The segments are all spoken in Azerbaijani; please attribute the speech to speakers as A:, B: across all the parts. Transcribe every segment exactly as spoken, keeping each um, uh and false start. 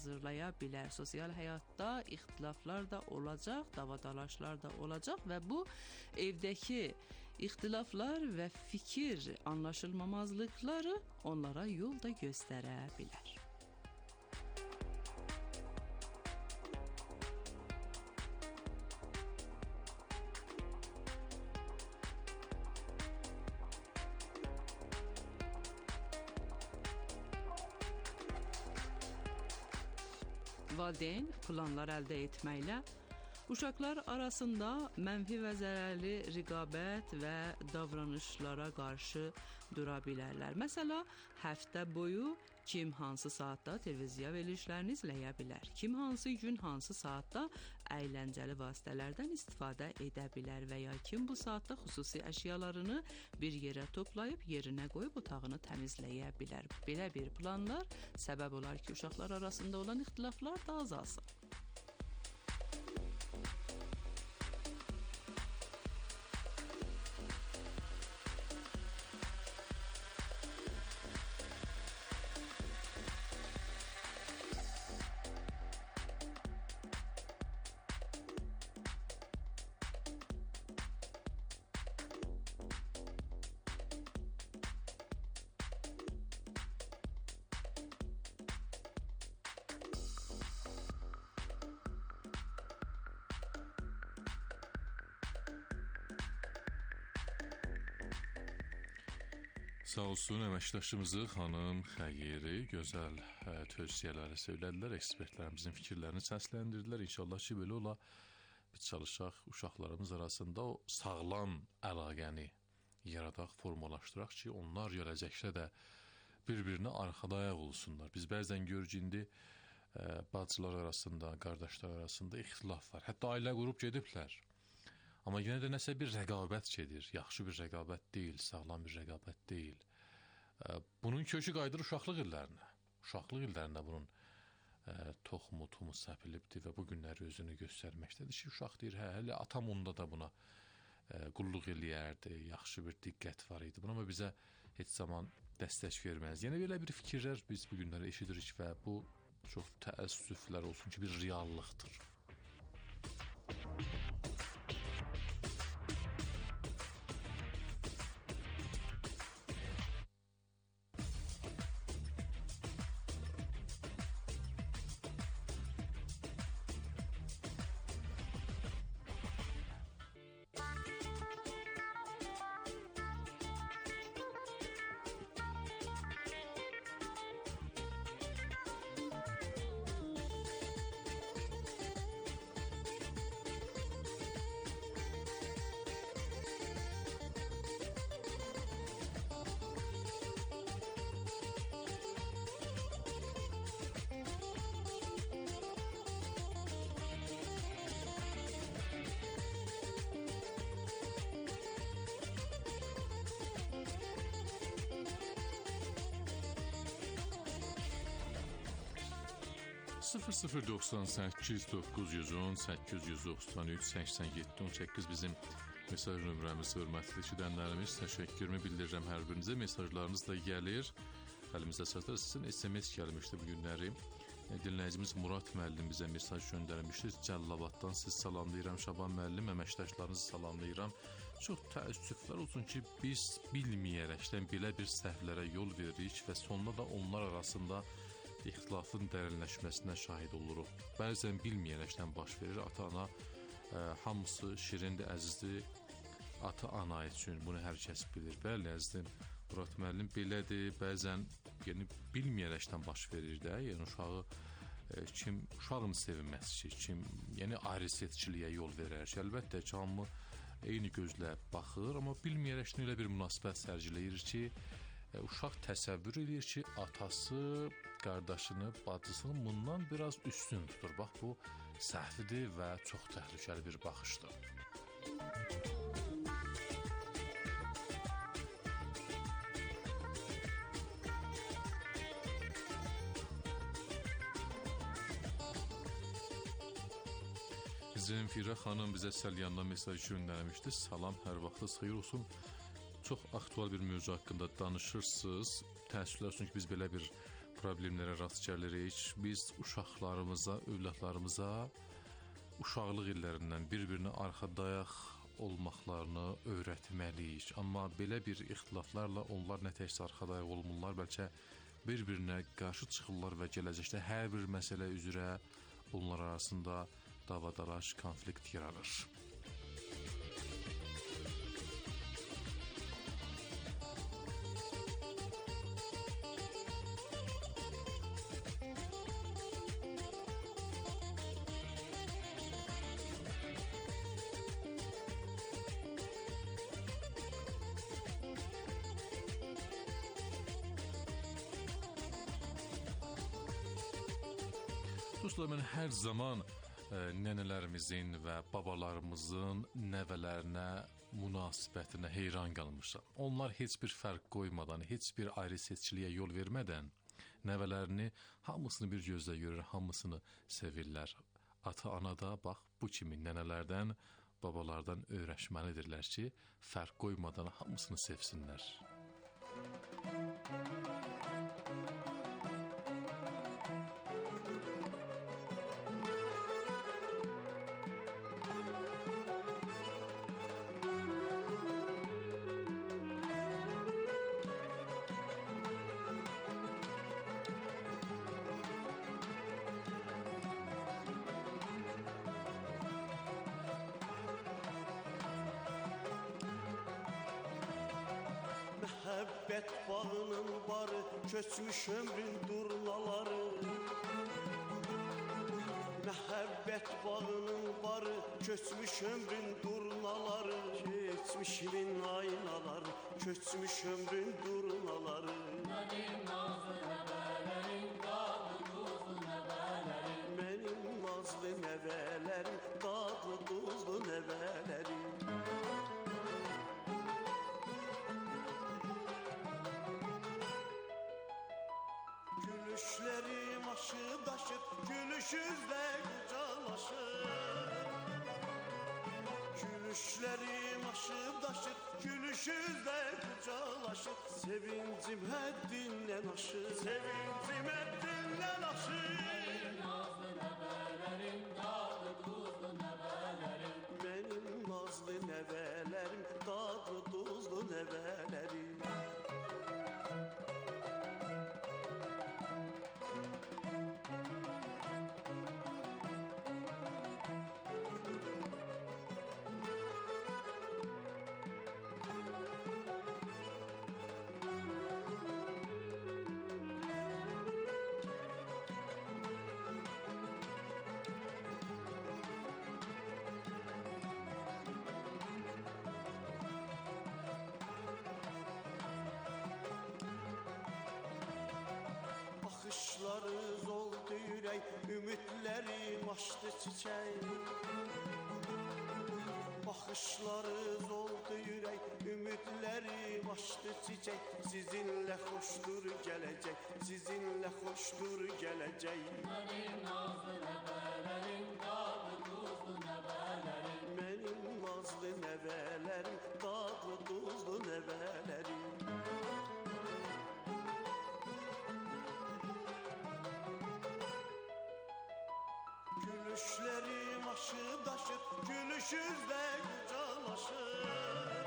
A: hazırlaya bilər. Sosial həyatda ixtilaflar da olacaq, davadalaşlar da olacaq və bu evdəki ixtilaflar və fikir anlaşılmamazlıqları onlara yol da göstərə bilər. Valideyn planlar əldə etməklə uşaqlar arasında mənfi və zərərli rəqabət və davranışlara qarşı dura bilərlər. Məsələn, həftə boyu kim hansı saatda televiziya verilişlərini izləyə bilər, kim hansı gün hansı saatda əyləncəli vasitələrdən istifadə edə bilər və ya kim bu saatda xüsusi əşyalarını bir yerə toplayıb yerinə qoyub otağını təmizləyə bilər. Belə bir planlar səbəb olar ki, uşaqlar arasında olan ixtilaflar da azalsın.
B: Sağ olsun, əməkdaşımızı xanım Xəyri gözəl ə, tövsiyələri söylədilər, ekspertlərimizin fikirlərini səsləndirdilər. İnşallah ki, belə ola biz çalışaq uşaqlarımız arasında o sağlam əlaqəni yaradaq, formalaşdıraq ki, onlar gələcəkdə də bir-birinə arxada ayaq olsunlar. Biz bəzən görürük indi ə, bacılar arasında, qardaşlar arasında ixtilaf var. Hətta ailə qurub gediblər. Amma yenə də nəsə bir rəqabət gedir. Yaxşı bir rəqabət deyil, sağlam bir rəqabət deyil. Bunun kökü qayıdır uşaqlıq illərinə. Uşaqlıq illərində bunun ə, toxumu, tumu səpilibdir və bu günləri özünü göstərməkdədir ki, uşaq deyir, hə, hələ atam onda da buna ə, qulluq eləyərdi, yaxşı bir diqqət var idi. Buna bizə heç zaman dəstək verməz. Yəni belə bir fikirlər biz bu günləri eşidirik və bu çox təəssüflər olsun ki, bir reallıqdır. sıfır sıfır doxsan səkkiz doqquz yüz on səkkiz yüz doxsan üç səksən yeddi on səkkiz bizim mesaj nömrəmiz, hörmətli eşidənlərimiz. Təşəkkürümü bildirirəm hər birinizə. Mesajlarınız da gəlir. Əlimizdə çatır. Sizin S M S gəlmişdi bu günləri. Dinləyicimiz Murad müəllim bizə mesaj göndərmişdir. Cəllabaddan siz salamlayıram. Şaban müəllim, əməkdaşlarınızı salamlayıram. Çox təəssüflər olsun ki, biz bilməyərəkdən belə bir səhvlərə yol veririk və sonunda da onlar arasında ixtilafın dərinləşməsinə şahid oluruq. Bəzən bilməyərəkdən baş verir. Ata-ana ə, hamısı şirindir, əzizdir. Ata-ana üçün bunu hər kəs bilir. Bəli, əzizim, Murad müəllim belədir. Bəzən yəni, bilməyərəkdən baş verir də. Yəni uşağı ə, kim uşağın sevinməsi ki, kim yəni ayrı-seçkiliyə yol verər ki, əlbəttə ki, hamı eyni gözlə baxır, amma bilməyərəkdən elə bir münasibət sərgiləyir ki, uşaq təsəvvür edir ki, atası qardaşını, bacısını bundan biraz üstün tutur. Bax, bu səhvdir və çox təhlükəli bir baxışdır. Zemfirə xanım bizə Səlyandan mesaj göndərmişdi. Salam, hər vaxtınız xeyir olsun. Çox aktual bir mövzu haqqında danışırsınız. Təəssüflər olsun ki, biz belə bir problemlərə rast gəlirik. Biz uşaqlarımıza, övladlarımıza uşaqlıq illərindən bir-birinə arxadayaq olmaqlarını öyrətməliyik. Amma belə bir ixtilaflarla onlar nə təkcə arxadayaq olmurlar, bəlkə bir-birinə qarşı çıxırlar və gələcəkdə hər bir məsələ üzrə onlar arasında davadalaş, konflikt yaranır. Dostlar, mən hər zaman e, nənələrimizin və babalarımızın nəvələrinə münasibətinə heyran qalmışam. Onlar heç bir fərq qoymadan, heç bir ayrı seçkiliyə yol vermədən nəvələrini hamısını bir gözlə görür, hamısını sevirlər. Ata-ana da bax bu kimi nənələrdən, babalardan öyrəşməlidirlər ki, fərq qoymadan hamısını sevsinlər.
C: Məhəbbət bağının barı, köçmüş ömrün durnaları. Məhəbbət bağının barı, köçmüş ömrün durnaları. Keçmişimin aynaları, köçmüş ömrün durnaları. Mənim nazlı nəvələrim, dadlı duzlu nəvələrim. Mənim nazlı nəvələrim, dadlı duzlu nəvələrim. Gülüşlerim aşıp daşıp, gülüşüzle kucaklaşır. Gülüşlerim aşıp daşıp, gülüşüzle kucaklaşır. Sevincim həddindən aşır, sevincim həddindən aşır. Mənim nazlı nəvələrim, dadlı duzlu nəvələrim. Mənim nazlı nəvələrim, dadlı duzlu nəvələrim. Baxışlarınız oldu ürək, ümidlərim açdı çiçək. Baxışlarınız oldu ürək, ümidlərim açdı çiçək. Sizinlə xoşdur gələcək, sizinlə xoşdur gələcək. Mənim nazlı nəvələrim, dadlı duzlu nəvələrim. Mənim nazlı nəvələrim, dadlı duzlu nəvələrim. Gülüşlerim aşıp daşıp, gülüşüzle kucaklaşır.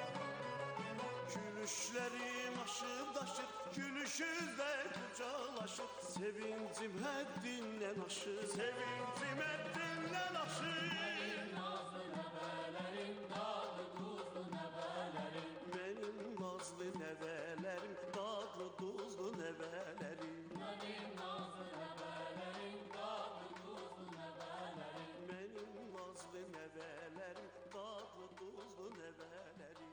C: Gülüşlerim aşıp daşıp, gülüşüzle kucaklaşır. Sevincim həddindən aşır, sevincim həddindən aşır. Mənim nazlı nəvələrim, dadlı duzlu nəvələrim. Mənim nazlı nəvələrim, dadlı duzlu nəvələrim. Mənim nazlı nəvələrim, dadlı duzlu nəvələrim. Mənim nazlı nəvələrim, dadlı duzlu nəvələrim.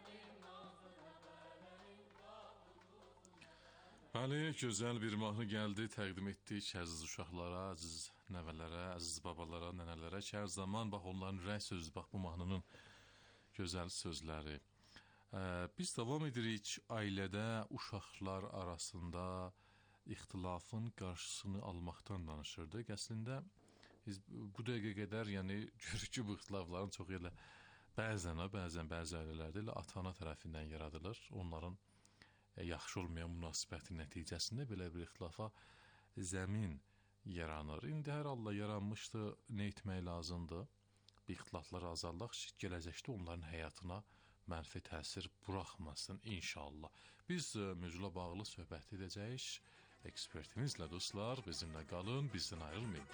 B: Bəli, gözəl bir mahnı gəldi, təqdim etdik əziz uşaqlara, əziz nəvələrə, əziz babalara, nənələrə ki, hər zaman bax onların rəy sözü, bax bu mahnının gözəl sözləri. Ee, biz davam edirik ailədə uşaqlar arasında ixtilafın qarşısını almaqdan danışırdıq. Əslində biz bu dəqiqə qədər, yəni görürük ki, bu ixtilafların çox elə bəzən, bəzən bəzi ailələrdə elə ata-ana tərəfindən yaradılır. Onların yaxşı olmayan münasibətin nəticəsində belə bir ixtilafa zəmin yaranır. İndi hər halda yaranmışdı, nə etmək lazımdır? Bu ixtilaflar azaldaq ki, gələcəkdə onların həyatına mənfi təsir buraxmasın inşallah. Biz mövzuyla bağlı söhbət edəcəyik. Ekspertimizlə dostlar, bizimlə qalın, bizdən ayrılmayın.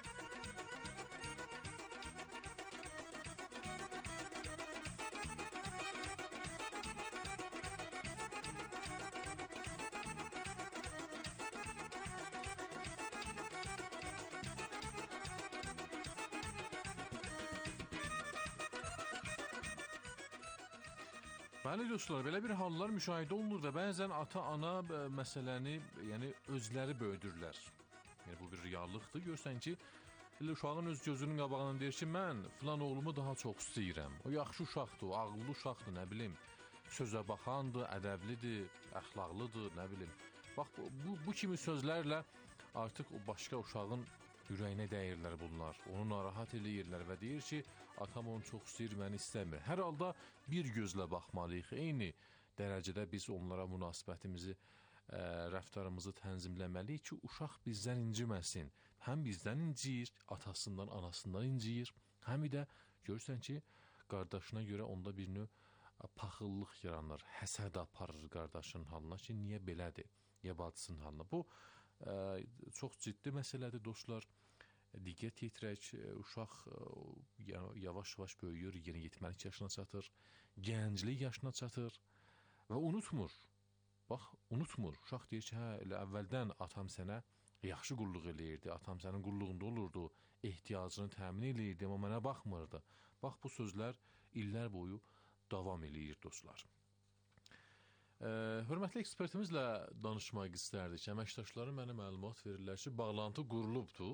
B: Bəli dostlar, belə bir hallar müşahidə olunur və bəzən ata-ana məsələni, yəni özləri böyüdürlər. Yəni bu bir reallıqdır. Görsən ki, elə uşağın öz gözünün qabağından deyir ki, mən filan oğlumu daha çox istəyirəm. O yaxşı uşaqdır, o ağıllı uşaqdır, nə bilim, sözə baxandır, ədəblidir, əxlaqlıdır, nə bilim. Bax, bu, bu kimi sözlərlə artıq o başqa uşağın ürəyinə dəyirlər bunlar. Onu narahat eləyirlər və deyir ki, atam onu çox istəyir, məni istəmir. Hər halda bir gözlə baxmalıyıq. Eyni dərəcədə biz onlara münasibətimizi, ə, rəftarımızı tənzimləməliyik ki, uşaq bizdən inciməsin. Həm bizdən inciyir, atasından, anasından inciyir. Həm də görürsən ki, qardaşına görə onda bir növ paxıllıq yaranır, həsəd aparır qardaşının halına ki, niyə belədir, niyə bacısının halına. Bu ə, çox ciddi məsələdir dostlar. Diqqət yetirək, uşaq yavaş-yavaş böyüyür, yeniyetməlik yaşına çatır, gənclik yaşına çatır və unutmur. Bax, unutmur. Uşaq deyir ki, hə, elə əvvəldən atam sənə yaxşı qulluq eləyirdi, atam sənin qulluğunda olurdu, ehtiyacını təmin eləyirdi, amma mənə baxmırdı. Bax, bu sözlər illər boyu davam eləyir dostlar. Ə, hörmətli ekspertimizlə danışmaq istərdik. Əməkdaşları mənə məlumat verirlər ki, bağlantı qurulubdur.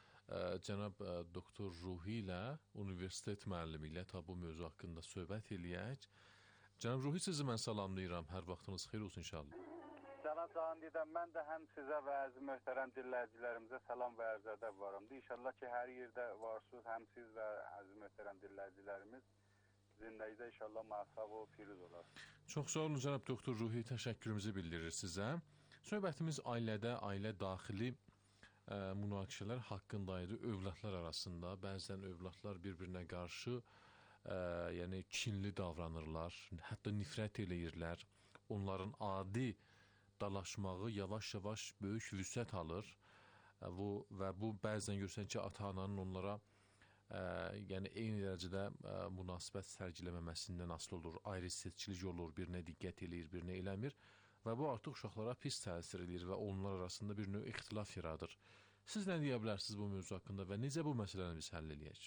B: Cənab doktor Ruhi ilə, universitet müəllimi ilə ta bu mövzu haqqında söhbət eləyək. Cənab Ruhi, sizi mən salamlayıram. Hər vaxtınız xeyir olsun inşallah.
D: Cənab Cahandidə, mən də həm sizə və əziz möhtərəm dinləyicilərimizə salam və ərzə ədəb varımdır. İnşallah ki, hər yerdə varsınız, həm siz və əziz möhtərəm dinləyicilərimiz zindəyidə inşallah məsab və firuz olar.
B: Çox sağ olun cənab doktor Ruhi, təşəkkürümüzü bildirir sizə. Söhbətimiz ailədə, ailə daxili Ə, münaqişələr haqqındaydı övladlar arasında. Bəzən övladlar bir-birinə qarşı ə, yəni kinli davranırlar, hətta nifrət eləyirlər. Onların adi dalaşmağı yavaş-yavaş böyük vüsət alır. Ə, bu, və bu bəzən görsən ki, ata-ananın onlara ə, yəni eyni dərəcədə ə, münasibət sərgiləməməsindən asılı olur. Ayrı seçkilik olur, birinə diqqət eləyir, birinə eləmir. Və bu artıq uşaqlara pis təsir edir və onlar arasında bir növ ixtilaf yaradır. Siz nə deyə bilərsiniz bu mövzu haqqında və necə bu məsələni biz həll eləyək?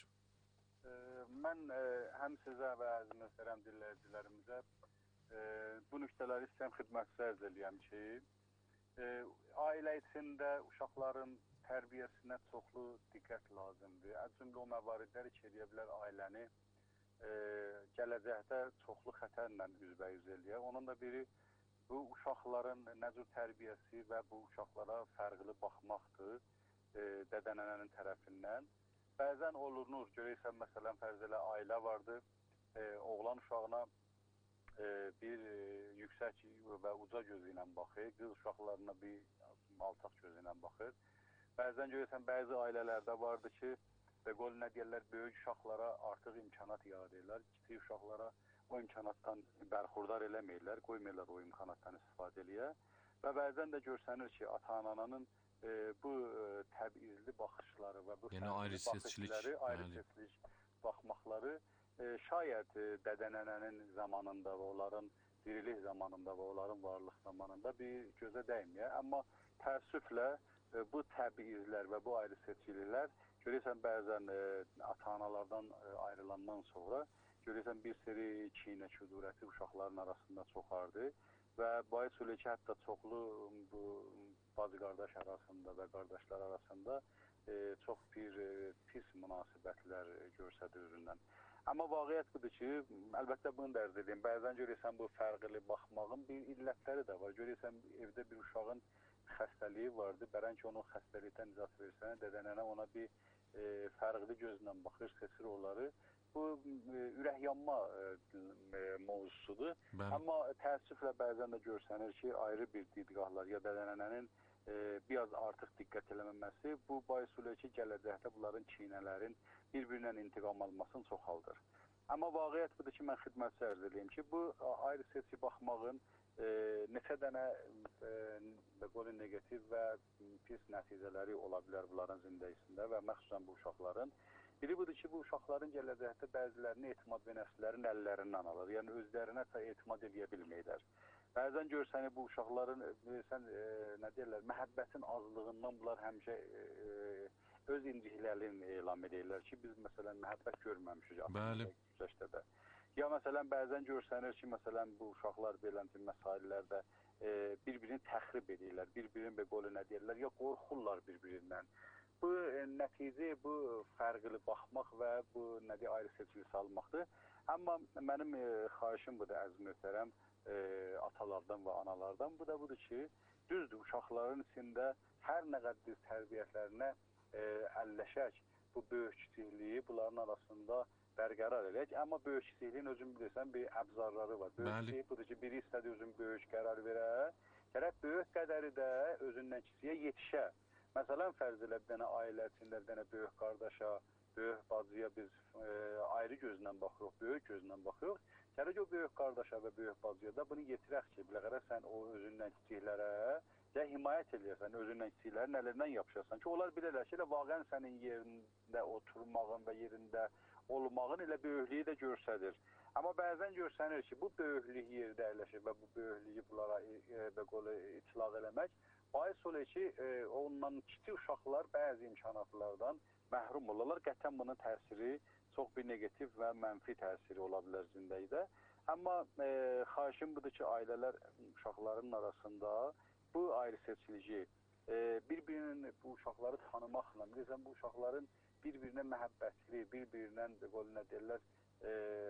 D: E, mən e, həm sizə və əziz möhtərəm dinləyicilərimizə e, bu nöqtələri istəyəm xidmətçi ərz eləyəm ki, e, ailə içində uşaqların tərbiyəsinə çoxlu diqqət lazımdır. Əcümlə o məvaridlər ki, edə bilər ailəni e, gələcəkdə çoxlu xətərlə üzbəyüz eləyər. Onun da biri bu uşaqların nə cür tərbiyəsi və bu uşaqlara fərqli baxmaqdır e, dədə-nənənin tərəfindən. Bəzən olunur, görəysən, məsələn, fərz elə ailə vardır, e, oğlan uşağına e, bir e, yüksək və uca gözü ilə baxır, qız uşaqlarına bir alçaq gözü ilə baxır. Bəzən görəysən, bəzi ailələrdə vardır ki, və qol nə deyirlər, böyük uşaqlara artıq imkanat yad edirlər, kiçik uşaqlara o imkanatdan bərxurdar eləməyirlər, qoymurlar o imkanatdan istifadə eləyə. Və bəzən də görsənir ki, ata-ananın e, bu e, təbizli baxışları və bu
B: yəni, ayrı seçkilikləri,
D: ayrı seçkilik baxmaqları e, şayət e, dədə-nənənin zamanında və onların dirilik zamanında və onların varlıq zamanında bir gözə dəyməyə. Amma təəssüflə e, bu təbizlər və bu ayrı seçkiliklər görürsən bəzən e, ata-analardan e, ayrılandan sonra görürsən bir seri kinə, küdurəti uşaqların arasında çoxardı və bahis öyle ki, hətta çoxlu bu bacı-qardaş arasında və qardaşlar arasında e, çox bir e, pis münasibətlər e, görsədir özündən. Amma vaqiət budur ki, əlbəttə bunu da ərz edeyim, bəzən görürsən bu fərqli baxmağın bir illətləri də var. Görürsən evdə bir uşağın xəstəliyi vardı, bərən ki, onun xəstəlikdən nicat versən, dədənənə ona bir e, fərqli gözlə baxır, seçir onları. bu e, ürək yanma e, mövzusudur.
B: Bəli.
D: Amma təəssüflə bəzən də görsənir ki, ayrı bir didgahlar ya da dədənənənin e, biraz artıq diqqət eləməməsi bu bahis olur ki, gələcəkdə bunların çiynələrin bir-birindən intiqam almasını çoxaldır. Amma vaqiət budur ki, mən xidmətçi ərz edeyim ki, bu ayrı seçki baxmağın e, neçə dənə e, negativ və pis nəticələri ola bilər bunların zindəyisində və məxsusən bu uşaqların. Biri budur ki, bu uşaqların gələcəkdə bəzilərini etimad və nəslərin əllərindən alır. Yəni özlərinə etimad edə bilməklər. Bəzən görsəni bu uşaqların sən, e, nə deyirlər, məhəbbətin azlığından bunlar həmişə e, öz inciklərini elan edirlər ki, biz məsələn məhəbbət görməmişik.
B: Bəli.
D: Ya məsələn bəzən görsənir ki, məsələn bu uşaqlar beləncə məsailələrdə e, bir-birini təxrib edirlər, bir-birinin belə nə deyirlər, ya qorxurlar bir-birindən. Bu e, nəticə, bu fərqli baxmaq və bu nə deyə ayrı seçili salmaqdır. Amma mənim e, xahişim budur əziz möhtərəm e, atalardan və analardan. Bu da budur ki, düzdür uşaqların içində hər nə qədər tərbiyyətlərinə e, əlləşək, bu böyük kiçikliyi bunların arasında bərqərar eləyək. Amma böyük kiçikliyin özün bilirsən bir əbzarları var. Böyük kiçik budur ki, biri istədi özün böyük qərar verə, gərək böyük qədəri də özündən kiçiyə yetişə. Məsələn, fərz elə bir dənə ailə içində bir dənə böyük qardaşa, böyük bacıya biz e, ayrı gözlə baxırıq, böyük gözlə baxırıq. Gərək o böyük qardaşa və böyük bacıya da bunu yetirək ki, biləqərə sən o özündən kiçiklərə ya himayət eləyəsən, özündən kiçiklərin əllərindən yapışasan ki, onlar bilirlər ki, elə vaqən sənin yerində oturmağın və yerində olmağın elə böyüklüyü də görsədir. Amma bəzən görsənir ki, bu böyüklük yerdə əyləşir və bu böyüklüyü bunlara e, e, itlaq eləmək bahis olur ki, e, ondan kiçik uşaqlar bəzi imkanatlardan məhrum olurlar. Qətən bunun təsiri çox bir negativ və mənfi təsiri ola bilər zindəyidə. Amma e, xahişim budur ki, ailələr uşaqların arasında bu ayrı seçilici, e, bir-birinin bu uşaqları tanımaqla, bilirsən, bu uşaqların bir-birinə məhəbbətli, bir-birindən nə deyirlər, e,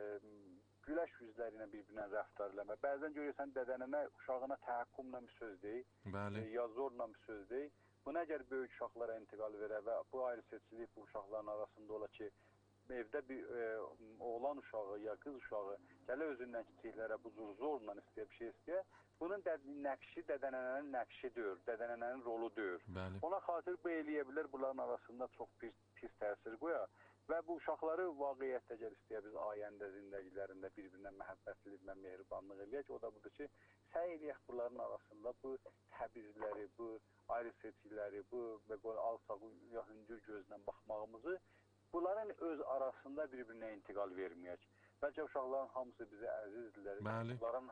D: güləş yüzlərinə bir-birinə rəftar eləmə. Bəzən görürsən dədənənə uşağına təhəkkümlə bir söz deyil, e, ya zorla bir söz deyil. Bunu əgər böyük uşaqlara intiqal verə və bu ayrı seçilik bu uşaqların arasında ola ki, evdə bir e, oğlan uşağı ya qız uşağı gələ özündən kiçiklərə bu cür zorla istəyə bir şey istəyə, bunun nəqşi dədənənənin nəqşidir, dədənənənin roludur.
B: Bəli.
D: Ona xatir bu eləyə bilər, bunların arasında çox bir pis təsir qoya və bu uşaqları vaqiyyətdə gəl istəyə biz ayəndə zindəgilərində bir-birinə məhəbbətli və mehribanlıq eləyək. O da budur ki, səy eləyək bunların arasında bu təbizləri, bu ayrı seçkiləri, bu alçaq, hündür gözlə baxmağımızı bunların öz arasında bir-birinə intiqal verməyək. Bəlkə uşaqların hamısı bizə əzizdirlər.
B: Bəli.
D: Bunların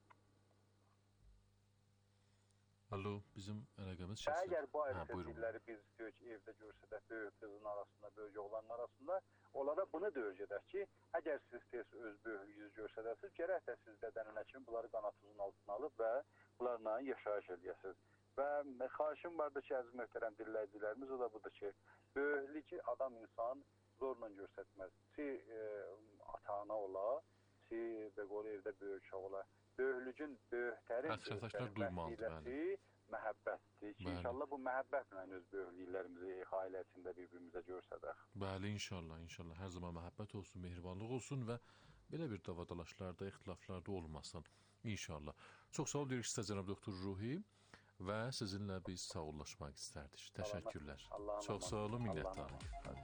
B: Alo, bizim rəqəmiz şəxsən.
D: Əgər bu ayrı seçkiləri biz böyük evdə görsədək, böyük qızın arasında, böyük oğlanın arasında, onlara bunu da öyrədək ki, əgər siz tez öz böyüklüyünüzü görsədəsiniz, gərək də siz dədənənə kimi bunları qanatınızın altına alıb və bunlarla yaşayış eləyəsiniz. Və xahişim vardır ki, əziz möhtərəm dinləyicilərimiz, o da budur ki, böyüklük adam insan zorla görsətməz. Si e, ata-ana ola, si belə evdə böyük uşaq ola. Böyüklüyün böyüklərin vəsiləsi məhəbbətdir ki, inşallah bu məhəbbətlə öz böyüklüklərimizi ailə içində bir-birimizə görsədək.
B: Bəli, inşallah, inşallah. Hər zaman məhəbbət olsun, mehribanlıq olsun və belə bir davadalaşlarda, ixtilaflarda olmasın. İnşallah. Çox sağ ol, deyirik sizə cənab doktor Ruhi və sizinlə biz sağollaşmaq istərdik. Təşəkkürlər. Çox sağ olun, minnətdarım.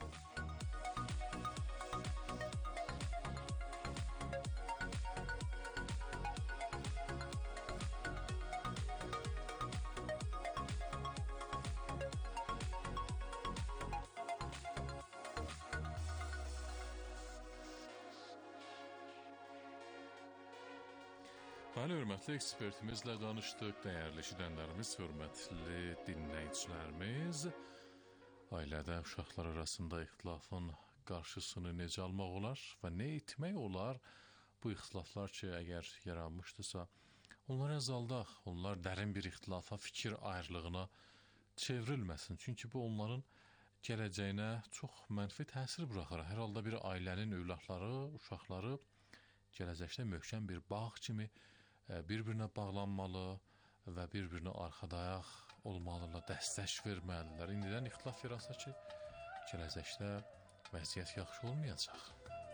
B: Bəli, hörmətli ekspertimizlə danışdıq, dəyərli eşidənlərimiz, hörmətli dinləyicilərimiz. Ailədə uşaqlar arasında ixtilafın qarşısını necə almaq olar və nə etmək olar? Bu ixtilaflar ki, əgər yaranmışdırsa, onları azaldaq, onlar dərin bir ixtilafa, fikir ayrılığına çevrilməsin. Çünki bu onların gələcəyinə çox mənfi təsir buraxır. Hər halda bir ailənin övladları, uşaqları gələcəkdə möhkəm bir bağ kimi bir-birinə bağlanmalı və bir-birinə arxadayaq olmalılar, dəstək verməlidirlər. İndidən ixtilaf yaransa ki, gələcəkdə vəziyyət yaxşı olmayacaq.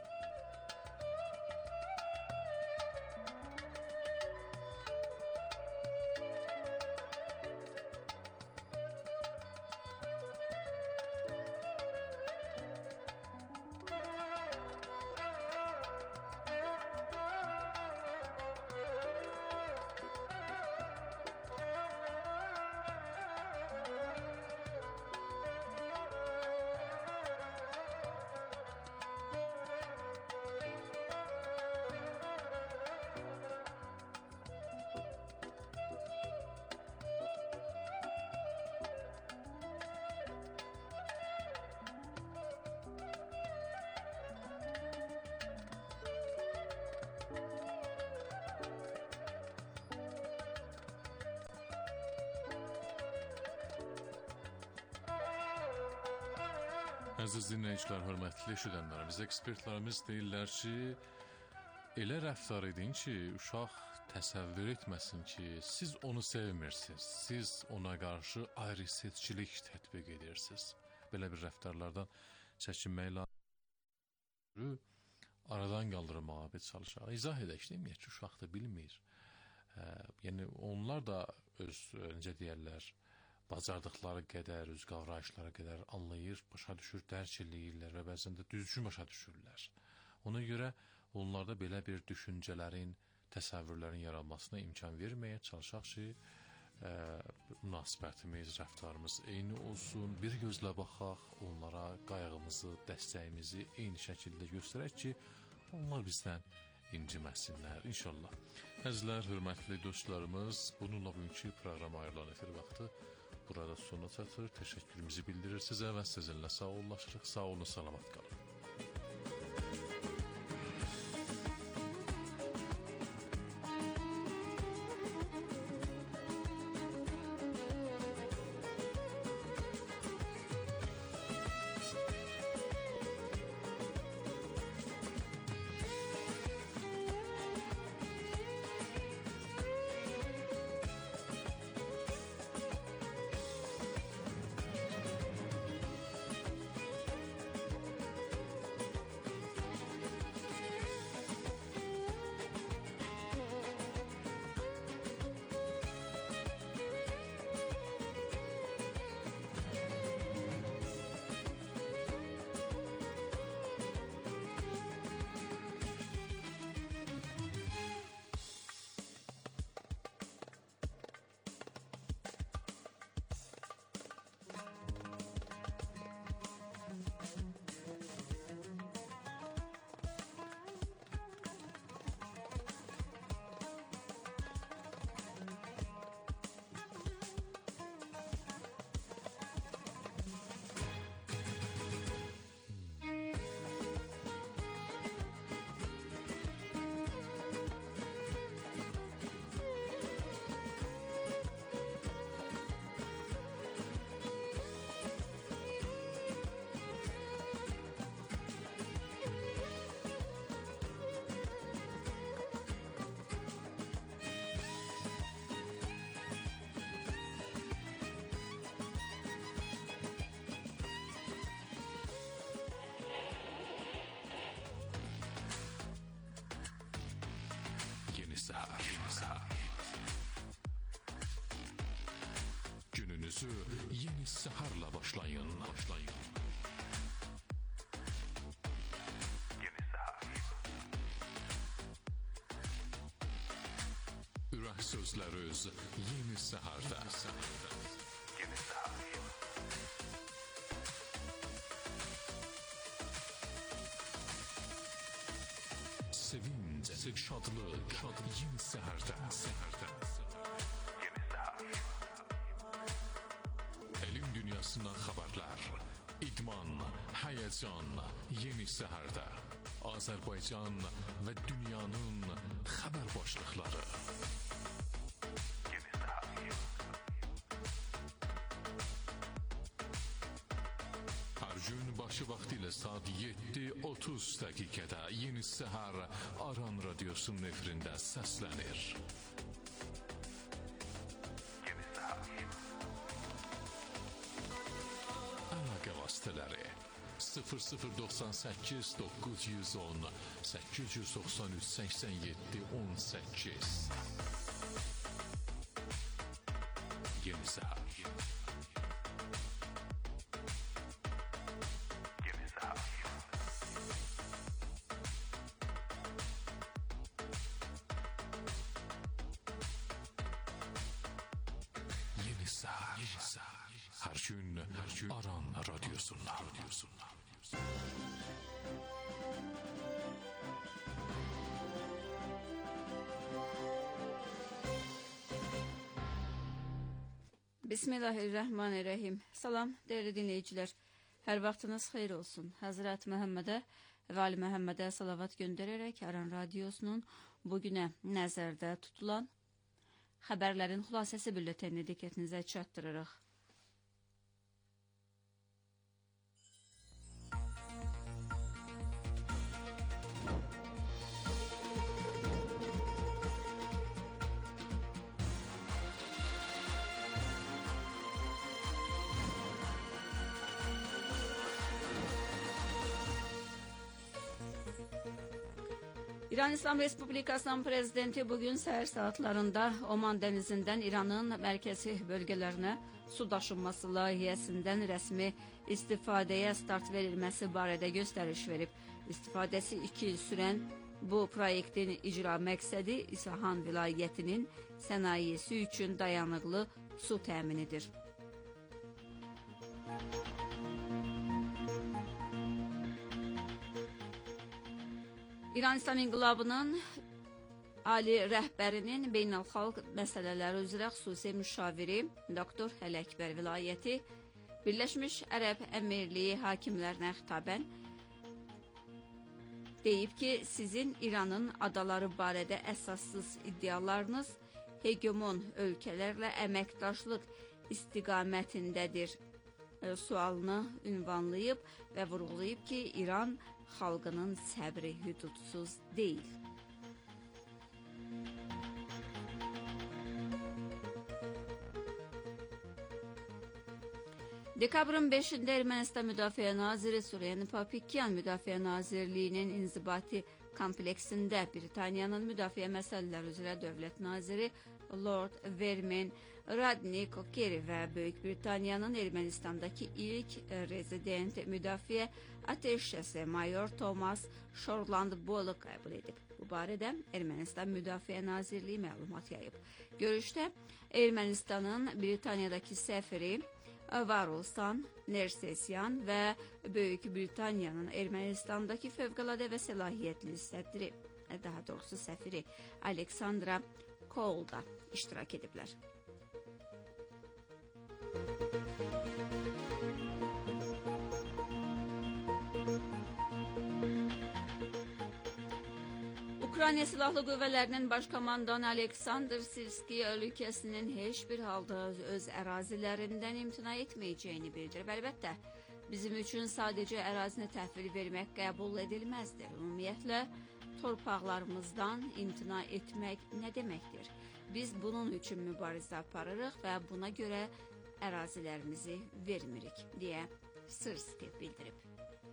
B: Əziz dinləyicilər, hörmətli eşidənlərimiz, ekspertlərimiz deyirlər ki, elə rəftar edin ki, uşaq təsəvvür etməsin ki, siz onu sevmirsiniz, siz ona qarşı ayrı-seçkilik tətbiq edirsiniz. Belə bir rəftarlardan çəkinmək lazımdır, aradan qaldırmağa bir çalışaq. İzah edək, deməyək ki, uşaq da bilmir. Hə, yəni, onlar da öz, necə deyərlər, bacardıqları qədər, öz qavrayışları qədər anlayır, başa düşür, dərk eləyirlər və bəzən də düzgün başa düşürlər. Ona görə onlarda belə bir düşüncələrin, təsəvvürlərin yaranmasına imkan verməyə çalışaq ki, ə, münasibətimiz, rəftarımız eyni olsun, bir gözlə baxaq, onlara qayğımızı, dəstəyimizi eyni şəkildə göstərək ki, onlar bizdən inciməsinlər, inşallah. Əzizlər, hörmətli dostlarımız, bununla bugünkü proqrama ayrılan efir vaxtı burada sona çatır. Təşəkkürümüzü bildirir sizə və sizinlə sağollaşırıq. Sağ olun, salamat qalın. Gününüzü yeni seherle başlayın. başlayın. Yeni seher. Ürək sözləri öz yeni seherdə. Yeni seher. Sevinç, şadlıq, şadlıq yeni seherdə. Seherdə. Yeni seher. Elm dünyasından xəbərlər, idman, həyəcan, yeni səhərdə. Azərbaycan və dünyanın xəbər başlıqları. Yeni səhər. Hər gün başı vaxtı ilə saat yeddi otuz dəqiqədə Yeni Səhər Aran Radiosunun efirində səslənir. Əlaqə vasitələri sıfır sıfır doxsan səkkiz doqquz yüz on səkkiz yüz doxsan üç səksən yeddi on səkkiz. Yeni Səhər. Yeni Səhər. Yeni Səhər. Hər gün, hər gün Aran Radyosu'nda. Radyosu'nda.
E: Bismillahirrahmanirrahim. Salam, değerli dinleyiciler. Her vaxtınız xeyir olsun. Hazret Muhammed'e ve Ali Muhammed'e salavat göndererek Aran Radyosu'nun bugüne nəzərdə tutulan xəbərlərin xülasəsi bülletenini diqqətinizə çatdırırıq. İran İslam Respublikası'nın prezidenti bugün səhər saatlarında Oman dənizindən İranın mərkəzi bölgələrinə su daşınması layihəsindən rəsmi istifadəyə start verilməsi barədə göstəriş verib. İstifadəsi iki il sürən bu proyektin icra məqsədi İsfahan vilayətinin sənayesi üçün dayanıqlı su təminidir. İran İslam İnqilabının Ali rəhbərinin beynəlxalq məsələləri üzrə xüsusi müşaviri doktor Əli Əkbər vilayəti Birləşmiş Ərəb Əmirliyi hakimlərinə xitabən deyib ki, sizin İranın adaları barədə əsassız iddialarınız hegemon ölkələrlə əməkdaşlıq istiqamətindədir sualını ünvanlayıb və vurğulayıb ki, İran xalqının səbri hüdudsuz deyil. Dekabrın beşində Ermənistan Müdafiə Naziri Suriyenin Papikyan Müdafiə Nazirliyinin inzibati kompleksində Britaniyanın müdafiə məsələləri üzrə dövlət naziri Lord Vermin Radnikoker və Böyük Britaniyanın Ermənistandakı ilk rezident müdafiə ateşçisi mayor Thomas Shortland Boyle qəbul edib. Bu barədə Ermənistan Müdafiə Nazirliyi məlumat yayıb. Görüşdə Ermənistanın Britaniyadakı səfiri Varolsan Nersesyan və Böyük Britaniyanın Ermənistandakı fövqəladə və səlahiyyətli sədri, daha doğrusu səfiri Aleksandra Kolda iştirak ediblər. Ukrayna Silahlı Qüvvələrinin baş komandanı Aleksandr Sirski ölkəsinin heç bir halda öz ərazilərindən imtina etməyəcəyini bildirib. Əlbəttə, bizim üçün sadəcə ərazini təhvil vermək qəbul edilməzdir. Ümumiyyətlə, torpaqlarımızdan imtina etmək nə deməkdir? Biz bunun üçün mübarizə aparırıq və buna görə ərazilərimizi vermirik, deyə Sirski bildirib.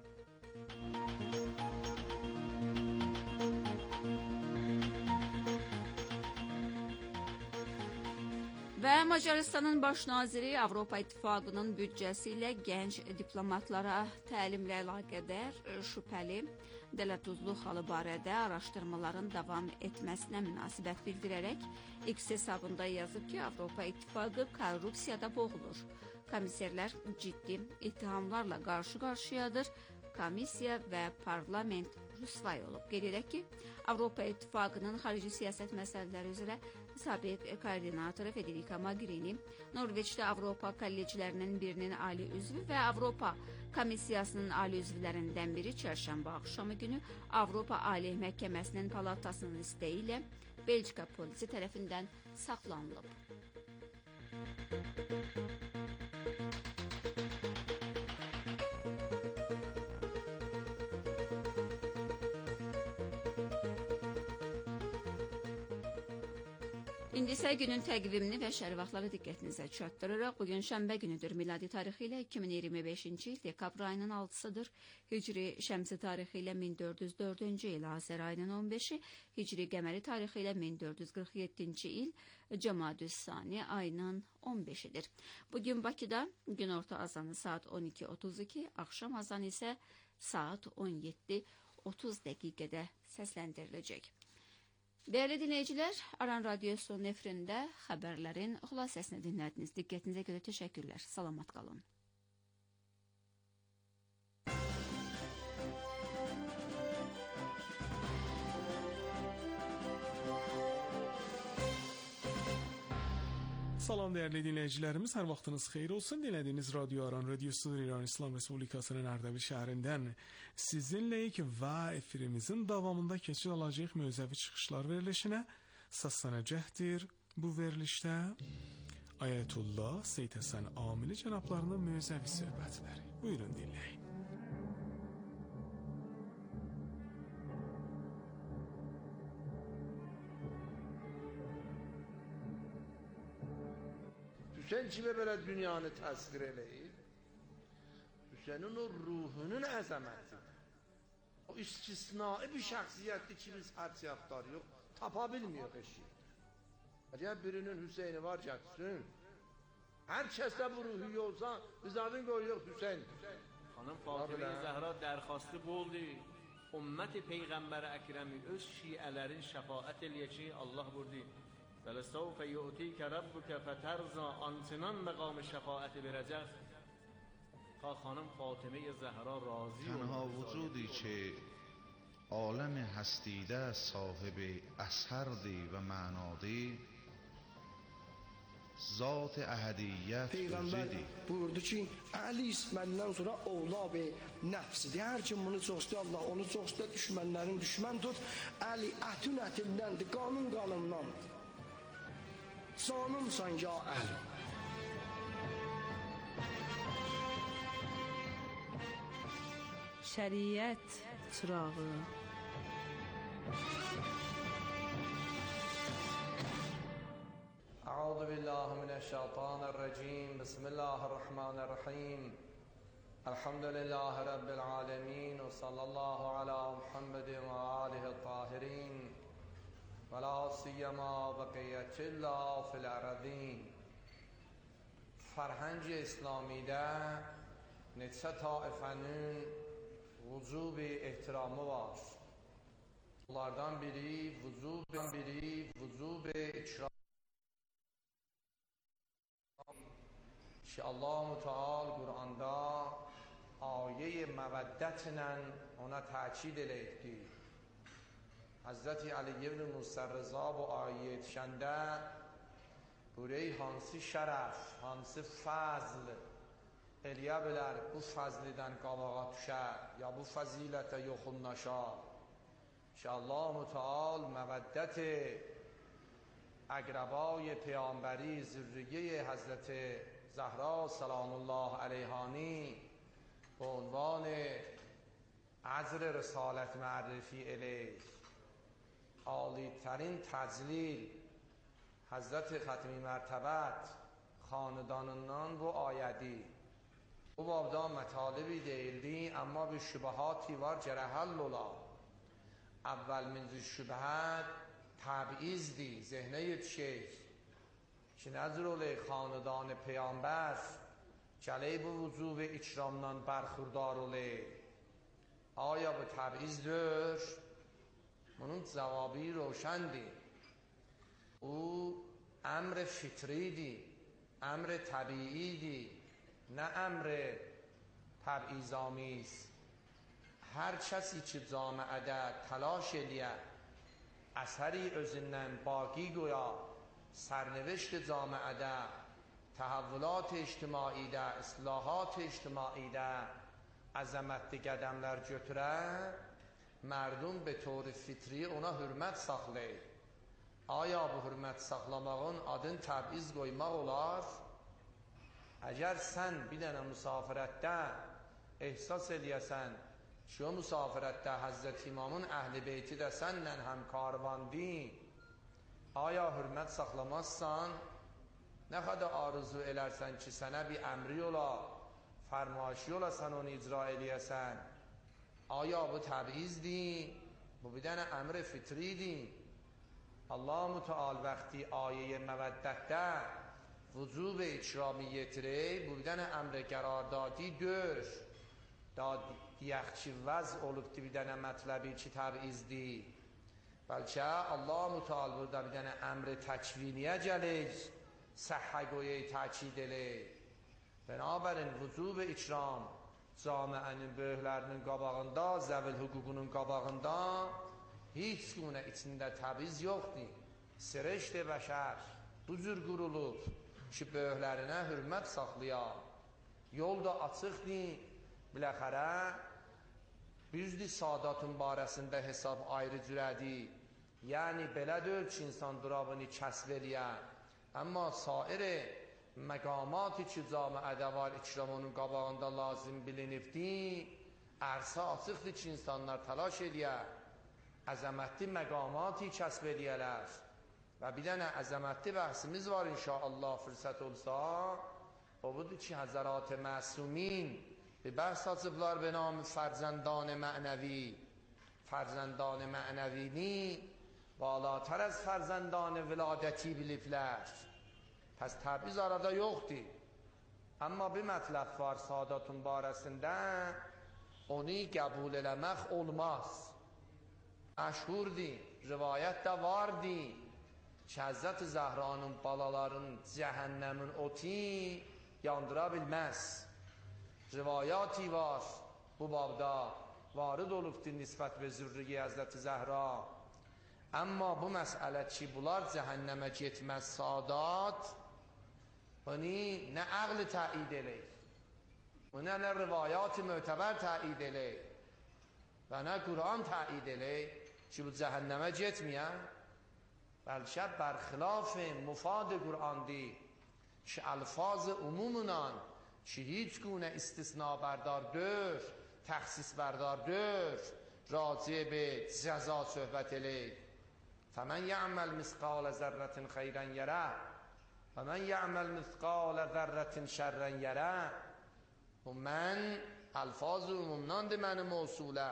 E: Və Macarıstanın baş naziri Avropa İttifaqının büdcəsi ilə gənc diplomatlara təlimlə əlaqədar şübhəli dələduzluq halı barədə araşdırmaların davam etməsinə münasibət bildirərək X hesabında yazıb ki, Avropa İttifaqı korrupsiyada boğulur. Komiserlər ciddi ittihamlarla qarşı-qarşıyadır. Komissiya və parlament rüsvay olub. Qeyd edək ki, Avropa İttifaqının xarici siyasət məsələləri üzrə sabiq koordinatoru Federica Mogherini, Norveçdə Avropa kolleclərinin birinin ali üzvü və Avropa Komissiyasının ali üzvlərindən biri çərşənbə axşamı günü Avropa Ali Məhkəməsinin palatasının istəyi ilə Belçika polisi tərəfindən saxlanılıb. İndi isə günün təqvimini və şəhər vaxtları diqqətinizə çatdırırıq. Bugün şənbə günüdür. Miladi tarixi ilə iki min iyirmi beşinci il dekabr ayının altısıdır. Hicri şəmsi tarixi ilə min dörd yüz dördüncü il Azər ayının on beşi, Hicri qəməri tarixi ilə min dörd yüz qırx yeddinci il Cəmadüs-Sani ayının on beşidir. Bugün Bakıda günorta azanı saat on iki otuz iki, axşam azanı isə saat on yeddi otuz dəqiqədə səsləndiriləcək. Değerli dinleyiciler, Aran Radyosu'nun efrində xəbərlərin xülasəsini dinlədiniz. Diqqətinizə görə təşəkkürlər. Salamat qalın.
F: Salam değerli dinleyicilerimiz, her vaxtınız xeyir olsun. Dinlediğiniz Radyo Aran Radyosu İran İslam Respublikasının Ardabil şəhərindən sizinleyik və efirimizin davamında keçid alacaq mövzəvi çıxışlar verilişinə səslənəcəkdir. Bu verilişdə Ayətullah Seyyid Həsən Amili cənablarının mövzəvi söhbətləri. Buyurun dinləyin.
G: Hüseyin kime böyle dünyanı təsvir eləyir? Hüseynin o ruhunun əzəmətidir. O istisnai bir şəxsiyyətdir ki, biz hərsiyatlar yox, tapa bilmiyor eşik. Əgər birinin Hüseyni var gətirsin, hər kəsdə bu ruhu yolsa, biz adın qoyuyor Hüseyin.
H: Xanım Fatıma Zəhra dərxastı bu oldu. Ümmət-i Peyğəmbər Əkrəmi öz şiələrin şəfaət eləyək ki, Allah vurdu. فَلَسَوْفَ يُؤْتِيكَ رَبُّكَ فَتَرْضَى آنچنان مقام شفاعت برجخ تا خانم فاطمه زهرا راضی
I: تنها وجودی که عالم هستیده صاحب اثردی و معنادی ذات احدیت
J: Peyğəmbər buyurdu ki, Əli İsməndən sonra ovlab-ı nəfsidir. Hər kim bunu çox istəyir, Allah onu çox istəyir, düşmənlərin düşmən tut. Əli ətün ətindəndir, qanun qanundandır. Canımsan ya Əli.
A: Şəriət çırağı.
K: أعوذ بالله من الشيطان الرجيم بسم الله الرحمن الرحيم الحمد لله رب العالمين وصلى الله على محمد وآله الطاهرين ولا سیما بقیت الله فی الارضین. فرهنگ İslam'da neçə taifənin vücub ehtiramı var. Bunlardan biri vücub biri vücub ikram. Ki Allah-u Teala Kur'an'da aye-i məvəddətlə ona təkid eləyibdir. Hazreti Ali ibn Musa Rıza bu ayet şəndə burayı hansı şərəf, hansı fəzl eləyə bilər, bu fəzlidən qabağa düşər, ya bu fəzilətə yoxunlaşar. Ki Allah-u Teala məvəddəti əqrəbay Peyğəmbəri zürriyə Hazreti Zəhra salamullah aleyhani bu عنوان عذر رسالت معرفی eləyir. عالی ترین تجلیل حضرت ختمی مرتبت خاندانından bu ayədi. Bu babda mətalibi deyildi, amma bir şübahati var cerəhəll ola. Əvvəl minci şübəhət təbizdi, zehnə yetişir. Ki nəzr olə xanedan Peyğəmbər gələ bu vücub ikramdan bərxurdar olə. Aya bu təbizdir? Bunun cevabı روشنdir. او امر فطریدی، امر طبیعیدی، نه امر تبعیض‌آمیز. هر کسی که جامعه تلاش eliyə əsəri özündən baqi qoya, sərnevişt camiədə, təhəvvülat ictimaidə, islahat ictimaidə əzəmətli qədəmlər götürə, مردم به طور فطری ona hürmət saxlayır. Aya bu hürmət saxlamağın adın təb'iz qoymaq olar? Əgər sən bir dənə müsafirətdə ehsas eləyəsən ki, o müsafirətdə Həzrət İmamın əhl-i beyti də sənlə həm karvandin, Aya hürmət saxlamazsan, nə qədər arzu elərsən ki, sənə bir əmri ola, fərmayişi ola, sən onu icra eləyəsən. Aya bu təbizdir, bu bir dənə əmr fitridir. Allah Müteal vəqti ayə məvəddətdə vücub ikrami yetirir, bu bir dənə əmr qərardadi dör. Deyək ki, vəz olubdur bir dənə mətləbi ki, təbizdir. Bəlkə Allah Müteal burada bir dənə əmr təkviniyə gəlir, səhhə qoyey təkid eləyir. Binabərin vücub ikram camiənin böyüklərinin qabağında, zəvil hüququnun qabağında heç günə içində təbiz yoxdur. Sirəşdə bəşər bu cür qurulub ki, böyüklərinə hürmət saxlaya. Yol da açıqdır, biləxərə düzdür sadatın barəsində hesab ayrı cürədir. Yəni, belə deyil ki, insan durabını kəsb eləyə. Amma sair məqamatı ki, camiədə var, ikramonun qabağında lazım bilinibdir, ərsə açıqdır ki, insanlar təlaş eləyə, əzəmətli məqamatı kəsb eləyələr. Və bir dənə əzəmətli bəhsimiz var inşallah fürsət olsa, o budur ki, Həzərat Məsumin bir bəhs açıblar به نام فرزندان معنوی. فرزندان معنوی بالاتر از فرزندان ولادتی biliblər. Pəs təbiz arada yoxdur. Amma bir mətləb var sadatın barəsində, onu qəbul eləmək olmaz. Məşhurdur, rivayət də vardır ki, Həzrət Zəhranın balaların cəhənnəmin oti yandıra bilməz. Rivayati var bu babda varid olubdur nisbət və zürriyə Həzrəti Zəhra. Amma bu məsələ ki, bunlar cəhənnəmə getməz sadat, bunu nə əqli təid eləyir, bunu nə rivayat-ı mötəbər təid eləyir və nə Quran təid eləyir ki, bu cəhənnəmə getməyən, bəlkə bərxilaf mufad Qurandir ki, alfaz umumundan ki, hiç gune istisna berdar dör, təxsis berdar dör, راجع به جزا صحبت الی فمن یعمل مثقال ذره خیرا یره فمن یعمل مثقال ذره شرا یره و من الفاظ عمومنان من موصوله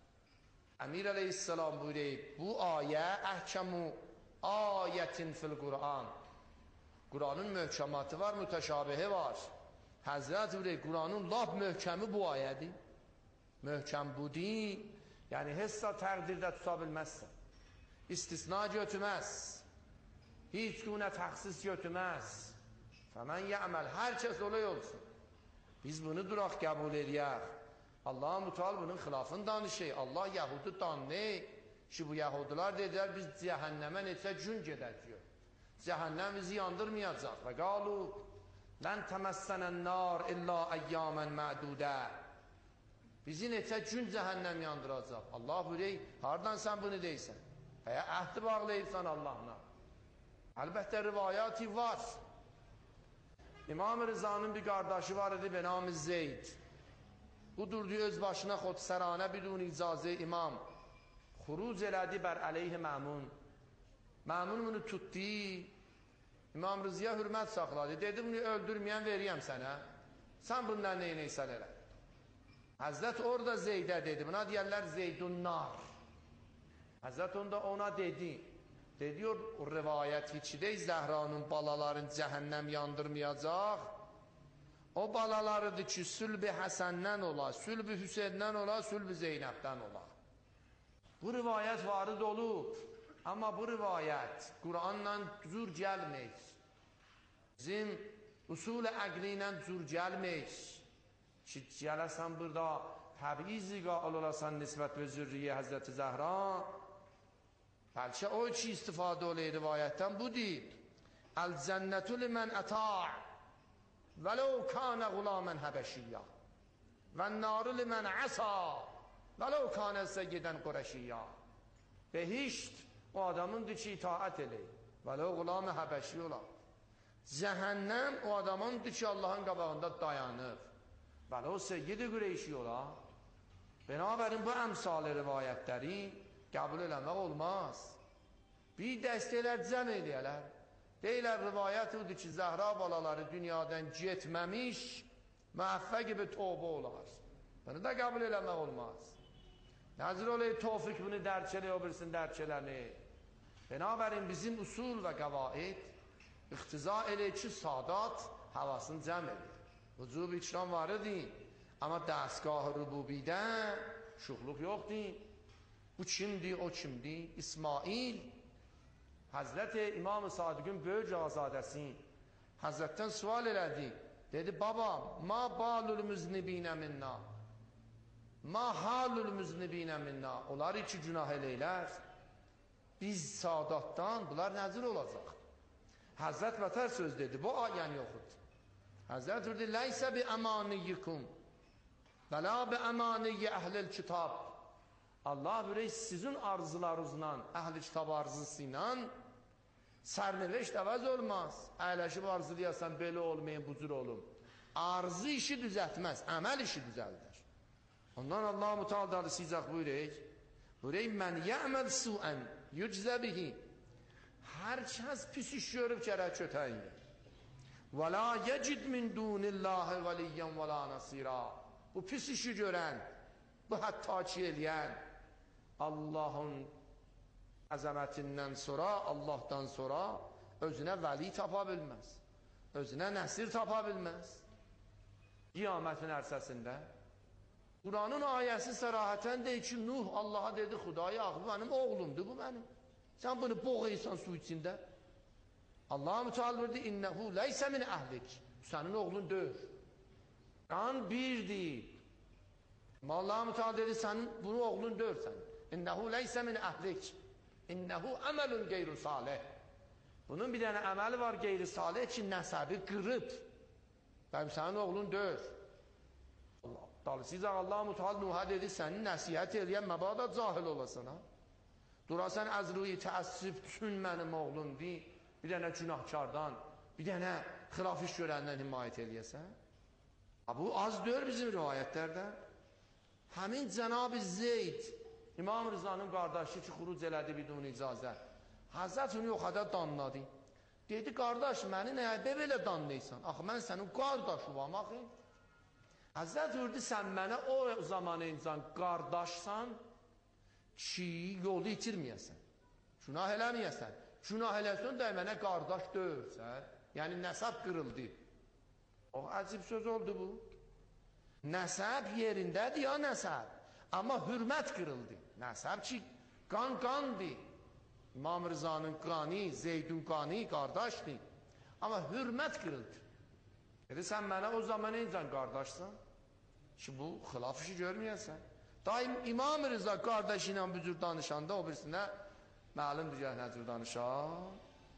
K: امیر علیه السلام بوده bu ayə əhkəmu ayətin fil Quran. Quranın möhkəmatı var, mütəşabihi var. Həzrət buyuruyor, Quranın lap möhkəmi bu ayədir. Möhkəm budi, yəni hessa təqdirdə tuta bilməzsən. İstisna götürməz. Hiç günə təxsis götürməz. Fəmən yəməl, hər kəs olay olsun. Biz bunu duraq qəbul edək. Allah-u Müteal bunun xilafını danışır. Allah Yahudi danlayır ki, bu Yahudiler dedilər, biz cəhənnəmə neçə gün gedəcəyik. Cəhənnəm bizi yandırmayacaq. Və qalu, lən təməssənən nar illa əyyamən mədudə. Bizi neçə gün cəhənnəm yandıracaq. Allah buyuruyor, hardan sən bunu deysən? Əyə əhdi bağlayırsan Allah'ına. Əlbəttə rivayati var. İmam Rıza'nın bir qardaşı var idi, be namı Zeyd. Bu durdu öz başına xodsaranə bidun icazə imam. Xuruc elədi bər əleyhi Məmun. Məmun bunu tutdu. İmam Rıza'ya hürmət saxladı. Dedi, bunu öldürməyən veriyəm sənə. Sən bundan neynəysən elə? Həzrət orada Zeydə dedi. Buna deyərlər Zeydun nar. Həzrət onda ona dedi. Dedi, o rivayət içidə Zəhranın balaların cəhənnəm yandırmayacaq. O balalarıdır ki, Sülb-i Həsəndən ola, Sülb-i Hüseyndən ola, Sülb-i Zeynəbdən ola. Bu rivayət varid olub. Amma bu rivayət Quranla cür gəlmir. Bizim usul-i əqli ilə cür gəlmir. Ki, gələsən burada təbiizi qaal olasan nisbət və zürriyə Həzrəti Zəhra. Bəlkə o ki istifadə olayı rivayətdən bu deyib. Əl-cənnətü limən əta' vələv kânə qulamən həbəşiyyə və nâru limən əsa vələv kânə səggedən qurəşiyyə. Behişt o adamındır ki itaət eləyir. Vələv qulamə həbəşiyyə olar. Cəhənnəm o adamındır ki Allahın qabağında dayanır. Vələv səggedi qurəşiyyə olar. Binabərin bu əmsal rivayətləri qəbul eləmək olmaz.
G: Bir dəstəklər cəm eləyələr. Deyirlər, rivayət odur ki, Zəhra balaları dünyadan getməmiş, müəffə gibi tövbə olar. Bunu da qəbul eləmək olmaz. Nəzir olayı tevfik bunu dərk eləyə, o bilsin dərk eləni. Binabərin bizim usul və qəvaid iqtiza eləyir ki, sadat havasını cəm edir. Vücub ikram var idi, amma dəstgah rububidən şuxluq yoxdur. Bu kimdir, o kimdir? İsmail, Hazreti İmam-ı Sadık'ın böyük azadəsi Hazretdən sual elədi. Dedi, baba, ma balul müznibinə minna, ma halul müznibinə minna. Onlar iki günah eləylər. Biz sadatdan, bunlar nəzir olacaq. Hazret vətər söz dedi, bu ayən yoxud. Hazret dedi, leysə bi əmaniyyikum və la bi əmaniyyi əhlil kitab. Allah bürey sizin arzularınızla, əhl-i kitab arzusuyla sərneveşt əvəz olmaz. Əyləşib arzulayasan, belə olmayın, bu cür olun. Arzu işi düzəltməz, əməl işi düzəldir. Ondan Allah-u Teala sizək buyurək, buyurək, mən yəməl suən yüczə bihi. Hər kəs pis iş görüb gərək kötəyindir. Və la yecid min dunillahi valiyyən və la nasira. Bu pis işi görən, bu hətta ki eləyən, Allahın əzəmətindən sonra, Allahdan sonra özünə vəli tapa bilməz. Özünə nəsir tapa bilməz. Qiyamətin ərsəsində. Quranın ayəsi sərahətən deyir ki, Nuh Allaha dedi, Xudaya, bu mənim oğlumdur, bu mənim. Sən bunu boğaysan su içində. Allah-u Teala verdi, innəhu leysə min əhlik. Sənin oğlun dör. Qan birdir. Allah-u Teala dedi, sənin bunu oğlun dör sən. İnnəhu leysə min əhlik. İnnəhu əməlun qeyru salih. Bunun bir dənə əməli var qeyri salih ki, nəsəbi qırıb. Bəyim, sənin oğlun dör. Dalısıyla Allah-u Teala Nuh'a dedi, sənin nəsiyyət eləyən məbada cahil olasın, ha? Durasan əzruyi təəssüf tün mənim oğlumdur, bir dənə günahkardan, bir dənə xilaf iş görəndən himayət eləyəsən. Bu az deyil bizim rivayətlərdə. Həmin Cənab-ı Zeyd, İmam Rızanın qardaşı ki, xuruc elədi bidun icazə. Hazret onu yoxada danladı. Dedi, qardaş, məni nəyə belə danlaysan? Axı, mən sənin qardaşıvam, axı. Hazret vurdu, sən mənə o zaman insan qardaşsan ki, yolu itirməyəsən. Günah eləməyəsən. Günah eləsən də mənə qardaş döyürsən. Yəni, nəsəb qırıldı. O, əcib söz oldu bu. Nəsəb yerindədir ya nəsəb. Amma hürmət qırıldı. Nəsəb ki, qan qandır. İmam Rızanın qani, Zeydun qani qardaşdır. Amma hürmət qırıldı. Dedi, sən mənə o zaman necən qardaşsan? Ki, bu xilaf işi görməyəsən. Daim İmam Rıza qardaşı ilə bu cür danışanda o birisinə məlumdur ki, nə cür danışar.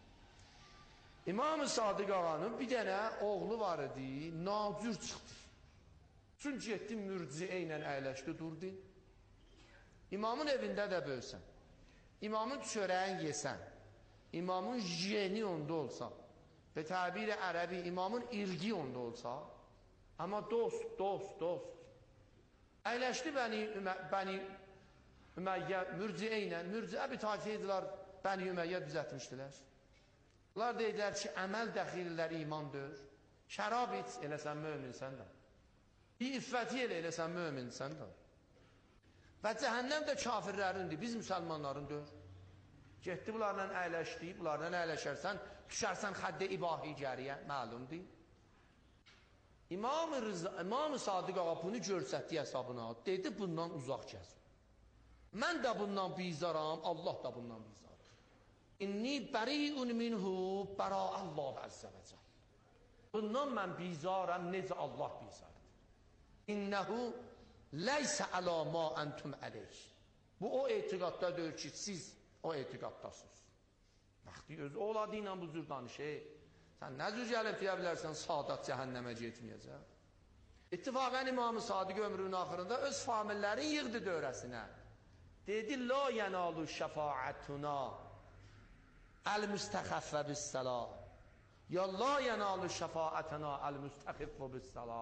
G: İmam-ı Sadiq ağanın bir dənə oğlu var idi, nacür çıxdı. Çünki etdi mürciə ilə əyləşdi, durdu. İmamın evində də böysən, imamın çörəyin yesən, imamın jeni onda olsa və təbir-i ərəbi imamın ilgi onda olsa, amma dost, dost, dost. Əyləşdi bəni, bəni Üməyyə mürciə ilə, mürciə bir tayfiyedilər, bəni Üməyyə düzətmişdilər. Bunlar deyirlər ki, əməl dəxillər imandır. Şərab iç, eləsən möminsən də. Bir iffəti elə, eləsən möminsən də. Və cəhənnəm də kafirlərindir, biz müsəlmanlarındır. Getdi bunlarla əyləşdi, bunlarla əyləşərsən, düşərsən xəddə ibahi gəriyə, məlumdur. İmam-ı Rıza, İmam-ı Sadiq ağa bunu görsətdi hesabına, dedi bundan uzaq gəzin. Mən də bundan bizaram, Allah da bundan bizar. İnni bəriun minhu bəra Allah əzzə və cəl. Bundan mən bizaram, necə Allah bizardır. İnnəhu leysə əla ma əntum əleyh. Bu o etiqadda deyir ki, siz o etiqaddasınız. Vaxtı öz oğladı ilə bu cür danışır. Sən nə cür gəlib deyə bilərsən, sadat cəhənnəmə getməyəcək. İttifaqən İmam-ı Sadiq ömrünün axırında öz famillərin yığdı dövrəsinə. Dedi, la yənalu şəfaətuna əl-müstəxəffə bis-səla. Ya la yənalu şəfaətuna əl-müstəxəffə bis-səla.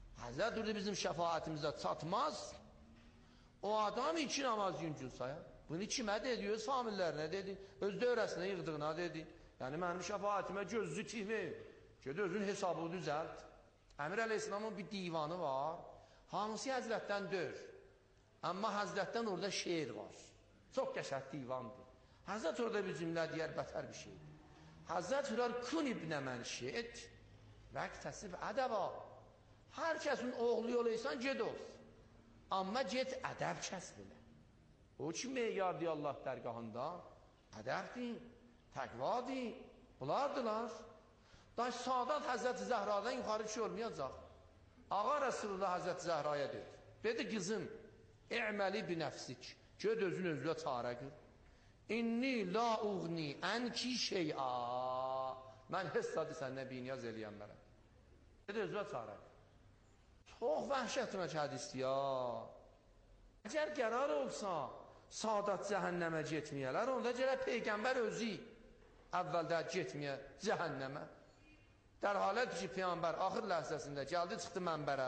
G: Həzrət durdu bizim şəfaətimizə çatmaz. O adam iki namaz yüncül sayar. Bunu kimə dedi? Öz famillərinə dedi. Öz dövrəsinə yığdığına dedi. Yəni mənim şəfaatimə gözlü kimi. Gedi özün hesabı düzəlt. Əmir Əleyhisselamın bir divanı var. Hansı Həzrətdən dör. Amma Həzrətdən orada şeir var. Çox qəşəng divandır. Həzrət orada bir cümlə deyər, bətər bir şeydir. Həzrət Hürar kun ibnə mən şeid vəqtəsib ədəba. Hər kəsin oğlu olaysan ged olsun. Amma ged ədəb kəsb elə. O ki meyyardır Allah dərgahında. Ədəbdir, təqvadır. Bunlardılar. Daş Sadat Həzrət Zəhradan yuxarı ki olmayacaq. Ağa Resulullah Həzrət Zəhraya dedi. Dedi qızım, i'məli bi nəfsik. Göd özün özünə çarə qıl. İnni la uğni ənki şey'a. Mən hessadı səndən biniyaz eləyəm mənə. Dedi özünə çarə qıl. Çox vəhşətmək hədisdir ya. Əgər qərar olsa, Sadat cəhənnəmə getməyələr, onda gələ Peyğəmbər özü əvvəldə getməyə cəhənnəmə. Dər halət ki, Peyğəmbər axır ləhzəsində gəldi, çıxdı mənbərə.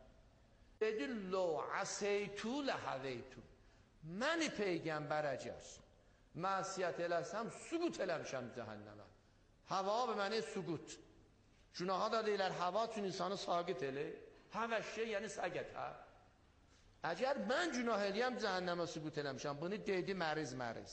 G: Dedi, lo əseytü ləhəveytü. Məni Peyğəmbər əgər məsiyyət eləsəm, suqut eləmişəm cəhənnəmə. Həva və məni suqut. Günaha da deyilər, həva üçün insanı saqit elə. Həvəşşə, yəni səqətə. Əgər mən günah eləyəm, cəhənnəmə suqut eləmişəm. Bunu dedi məriz-məriz.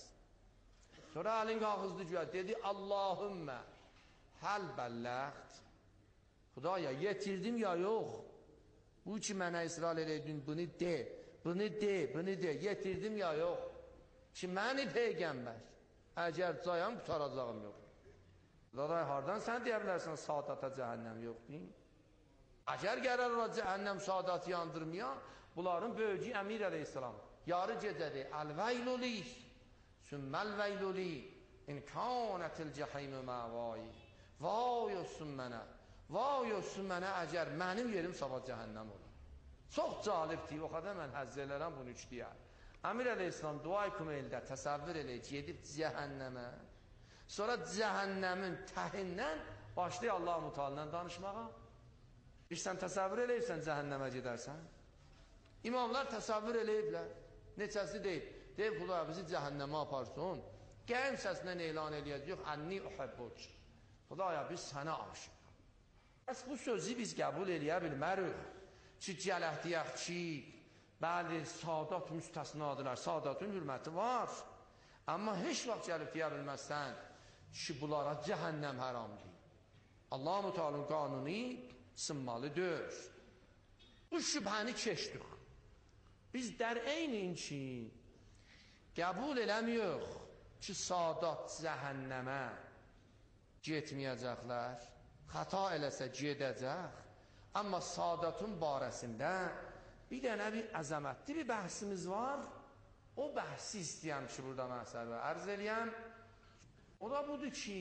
G: Sonra əlin qalxızdı güya, dedi, Allahümmə həl bəlləxt. Xudaya, yetirdim ya yox. Bu ki, mənə israr eləydin, bunu de, bunu de, bunu de, yetirdim ya yox. Ki, məni Peyğəmbər, əgər cayam, qutaracağım yox. Daday, hardan sən deyə bilərsən, Sadata cəhənnəm yoxdur? Əgər gələr ola cəhənnəm Sadatı yandırmaya, bunların böyücü Əmir Əleyhisselam, yarı gecədir, əl-vəyluli, sümməl-vəyluli, imkanətil cəhəymü məvayi, vay olsun mənə, vay olsun mənə əgər mənim yerim sabah cəhənnəm olur. Çox calibdir, o qədər mən həzz elərəm bunu üç deyər. Əmir Əleyhisselam dua kümeyldə təsəvvür eləyir, gedib cəhənnəmə, sonra cəhənnəmin təhindən başlayır Allah-u Teala'dan danışmağa. Bir sən təsəvvür eləyirsən cəhənnəmə gedərsən. İmamlar təsəvvür eləyiblər, neçəsi deyib, deyib Xudaya bizi cəhənnəmə aparsın, qəm səsindən elan eləyəcək, ənni uhabbuc. Xudaya biz sənə aşıq. Bəs bu sözü biz qəbul eləyə bilmərik. Ki, gələk deyək ki, bəli, Sadat müstəsnadılar, Sadatın hürməti var. Amma heç vaxt gəlib deyə bilməzsən ki, bunlara cəhənnəm haramdır. Allah-u Teala'nın qanuni sınmalıdır. Bu şübhəni keçdik. Biz dər eynin ki, qəbul eləmiyor ki, Sadat cəhənnəmə getməyəcəklər. Xəta eləsə gedəcək. Amma Sadatın barəsində bir dənə bir əzəmətli bir bəhsimiz var. O bəhsi istəyəm ki, burada məsələ ərz eləyəm. O da budur ki,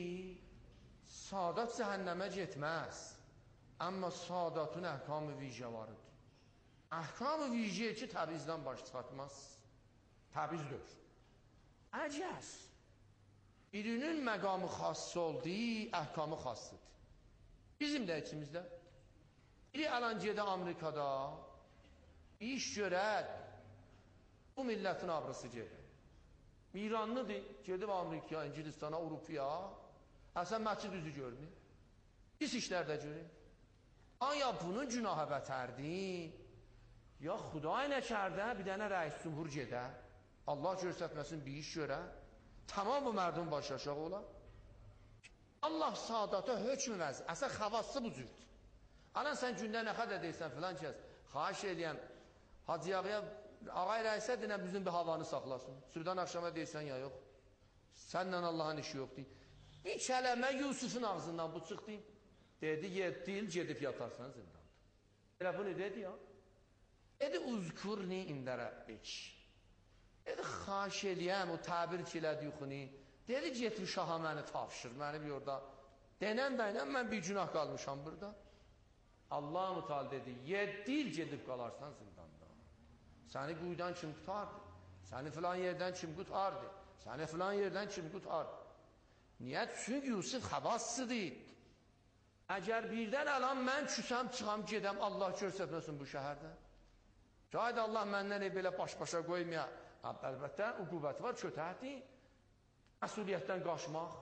G: Sadat cəhənnəmə getməz. Amma Sadatın əhkam-ı vicə varıdır. Əhkam-ı vicə ki, təbizdən baş çıxartmaz. Təbizdir. Əgər birinin məqamı xass oldu, əhkamı xassıdır. Bizim də içimizdə. Biri əlan gedə Amerikada, iş görər, bu millətin abrısı gedir. İranlıdır, gedib Amerikaya, İngilistana, Avropaya, əsən məscid üzü görmür. Pis işlərdə görür. Aya bunun günahı bətərdir, ya Xuday nəkərdə bir dənə rəis cümhur gedə, Allah görsətməsin bir iş görə, tamam bu mərdum baş aşağı olar. Allah Sadata hökm vəzir, əsən xavası bu cürdür. Anan sən gündə nə qədər deyirsən filan kəs, xahiş edəyəm, Hacı Ağaya, ağay rəisə dinə bizim bir havanı saxlasın. Sürüdən axşama deyirsən ya yox, sənlə Allahın işi yoxdur. Bir kələmə Yusufun ağzından bu çıxdı, dedi, yeddi il gedib yatarsan zindanda. Elə bunu dedi ya, dedi, uzkurni ində Rəbbik. Dedi, xahiş edəyəm, o təbir ki elədi yuxuni, dedi, getmiş şaha məni tapşır, məni bir orada, denən dəyən mən bir günah qalmışam burada. Allah-u Teala dedi, yeddi il gedib qalarsan zindanda. Səni quyudan kim qutardı? Səni filan yerdən kim qutardı? Səni filan yerdən kim qutardı? Niyə? Çünki Yusuf xəbassıdır. Əgər birdən alan mən küsəm, çıxam, gedəm, Allah görsətməsin bu şəhərdə. Şahid Allah məndən belə baş-başa qoymaya, Əlbəttə, uqubəti var, kötəkdir. Məsuliyyətdən qaçmaq.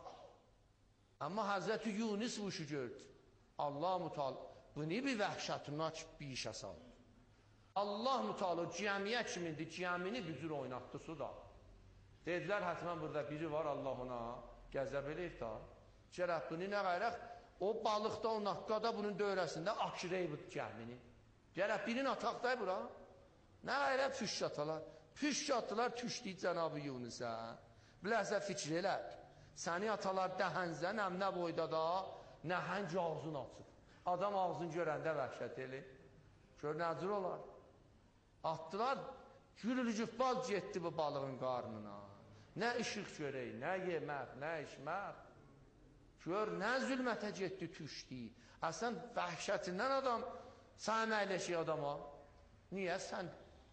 G: Amma Həzrəti Yunus bu işi gördü. Allah Müteala bunu bir vəhşətinaç bir işə saldı. Allah Müteala cəmiyyət kimindir, cəmini bücür oynatdı suda. Dedilər, hətmən burada biri var, Allah ona gəzəb eləyib da. Gərək bunu nə qayraq, o balıqda, o naqqada, bunun dövrəsində akirey bu cəmini. Gərək birin ataqday bura. Nə qayraq püşk atalar. Püşk atdılar, tüşdü Cənab-ı Yunusə. Biləhsə fikir elə. Səni atalar dəhənzə, nəmnə boyda da nəhəng ağzını açıb. Adam ağzını görəndə vəhşət eləyib. Gör, nəcür olar? Atdılar, gülülücübbaz getdi bu balığın qarnına. Nə işıq görək, nə yemək, nə içmək. Gör, nə zülmətə getdi, tüşdü. Əsən vəhşətindən adam səhməyləşik adama. Niyə sən?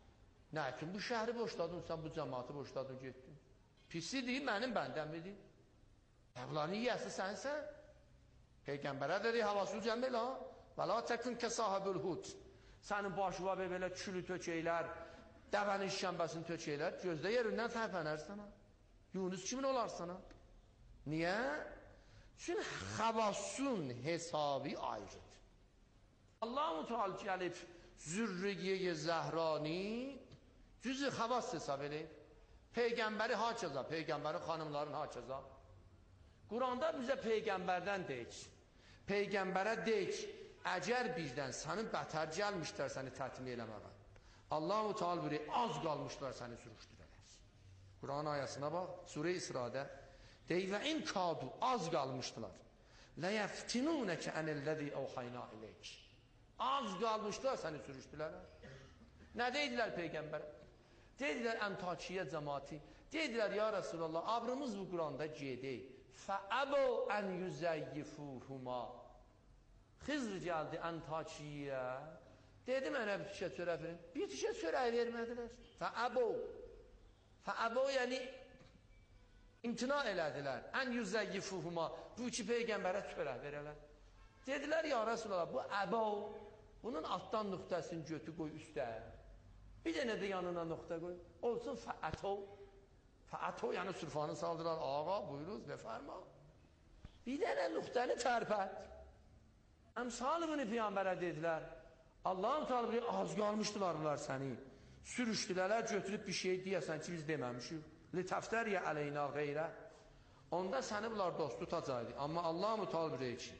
G: Nə ki, bu şəhəri boşladın, sən bu cəmatı boşladın, getdin. Pisi deyil, mənim bəndəmidir. Bunların yiyəsi sənsən. Peyğəmbərə dedi, havasını cəm elə. Və la təkün kə sahibül hud. Sənin başıva belə külü tökəylər, dəvənin şənbəsini tökəylər, gözdə yerindən tərpənər sana. Yunus kimin olar sana? Niyə? Çünki xavasun hesabı ayrıdır. Allah-u Teala gəlib zürriyə Zəhrani cüzü xavas hesab eləyib. Peyğəmbəri haçəza, Peyğəmbərin xanımların haçəza. Quranda bizə Peyğəmbərdən deyik. Peyğəmbərə deyik, əgər birdən sənin bətər gəlmişlər səni tətmin eləməyə. Allah-u Teala biri az qalmışlar səni sürüşdürərlər. Quran ayəsina bax, Surə-i İsra'da deyir və in kadu az qalmışdılar. Ləyəftinunəkə ənəlləzi əvxayna iləyik. Az qalmışlar səni sürüşdürərlər. Nə deydilər Peyğəmbərə? Deydilər Əmtakiyə cəmaati. Deydilər ya Rasulallah, abrımız bu Quranda gedək. Fəəbə ən yüzəyyifuhuma. Xizr gəldi Əmtakiyə. Dedi mənə bir tikə çörək verin. Bir tikə çörək vermədilər. Fəəbə. Fəəbə yəni imtina elədilər. Ən yüzəyyifuhuma. Bu iki Peyğəmbərə çörək verələr. Dedilər ya Rasulallah, bu əbə. Bunun altdan nöqtəsini götü qoy üstə. Bir dənə də yanına nöqtə qoy. Olsun fəətə. Fəətə yəni sürfanı saldılar. Ağa buyuruz befərma. Bir dənə nöqtəni tərpət. Əmsalı bunu Peyğəmbərə dedilər. Allah'ın Teala az qalmışdılar bunlar səni. Sürüşdülərlər, götürüb bir şey deyəsən ki biz deməmişik. Litəftəriyə əleyna qeyrə. Onda səni bunlar dost tutacaqdı. Amma Allah-u Teala deyir ki,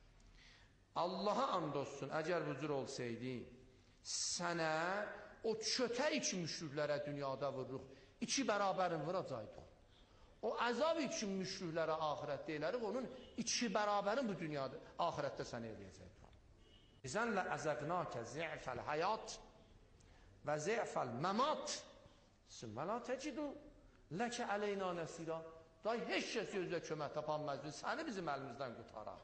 G: Allaha and olsun, əgər bu cür olsaydı, sənə o çötə iki müşriklərə dünyada vururuq, iki bərabərin vuracaqdı. O əzab üçün müşriklərə ahirətdə elərik, onun iki bərabərin bu dünyada, ahirətdə sənə eləyəcəkdir. İzənlə əzəqnəkə zə'fəl həyat və zə'fəl məmat sümmə la təcidu ləkə əleyna nəsira. Day heç kəs özlə kömək tapanməzdir, səni bizim əlimizdən qutaraq.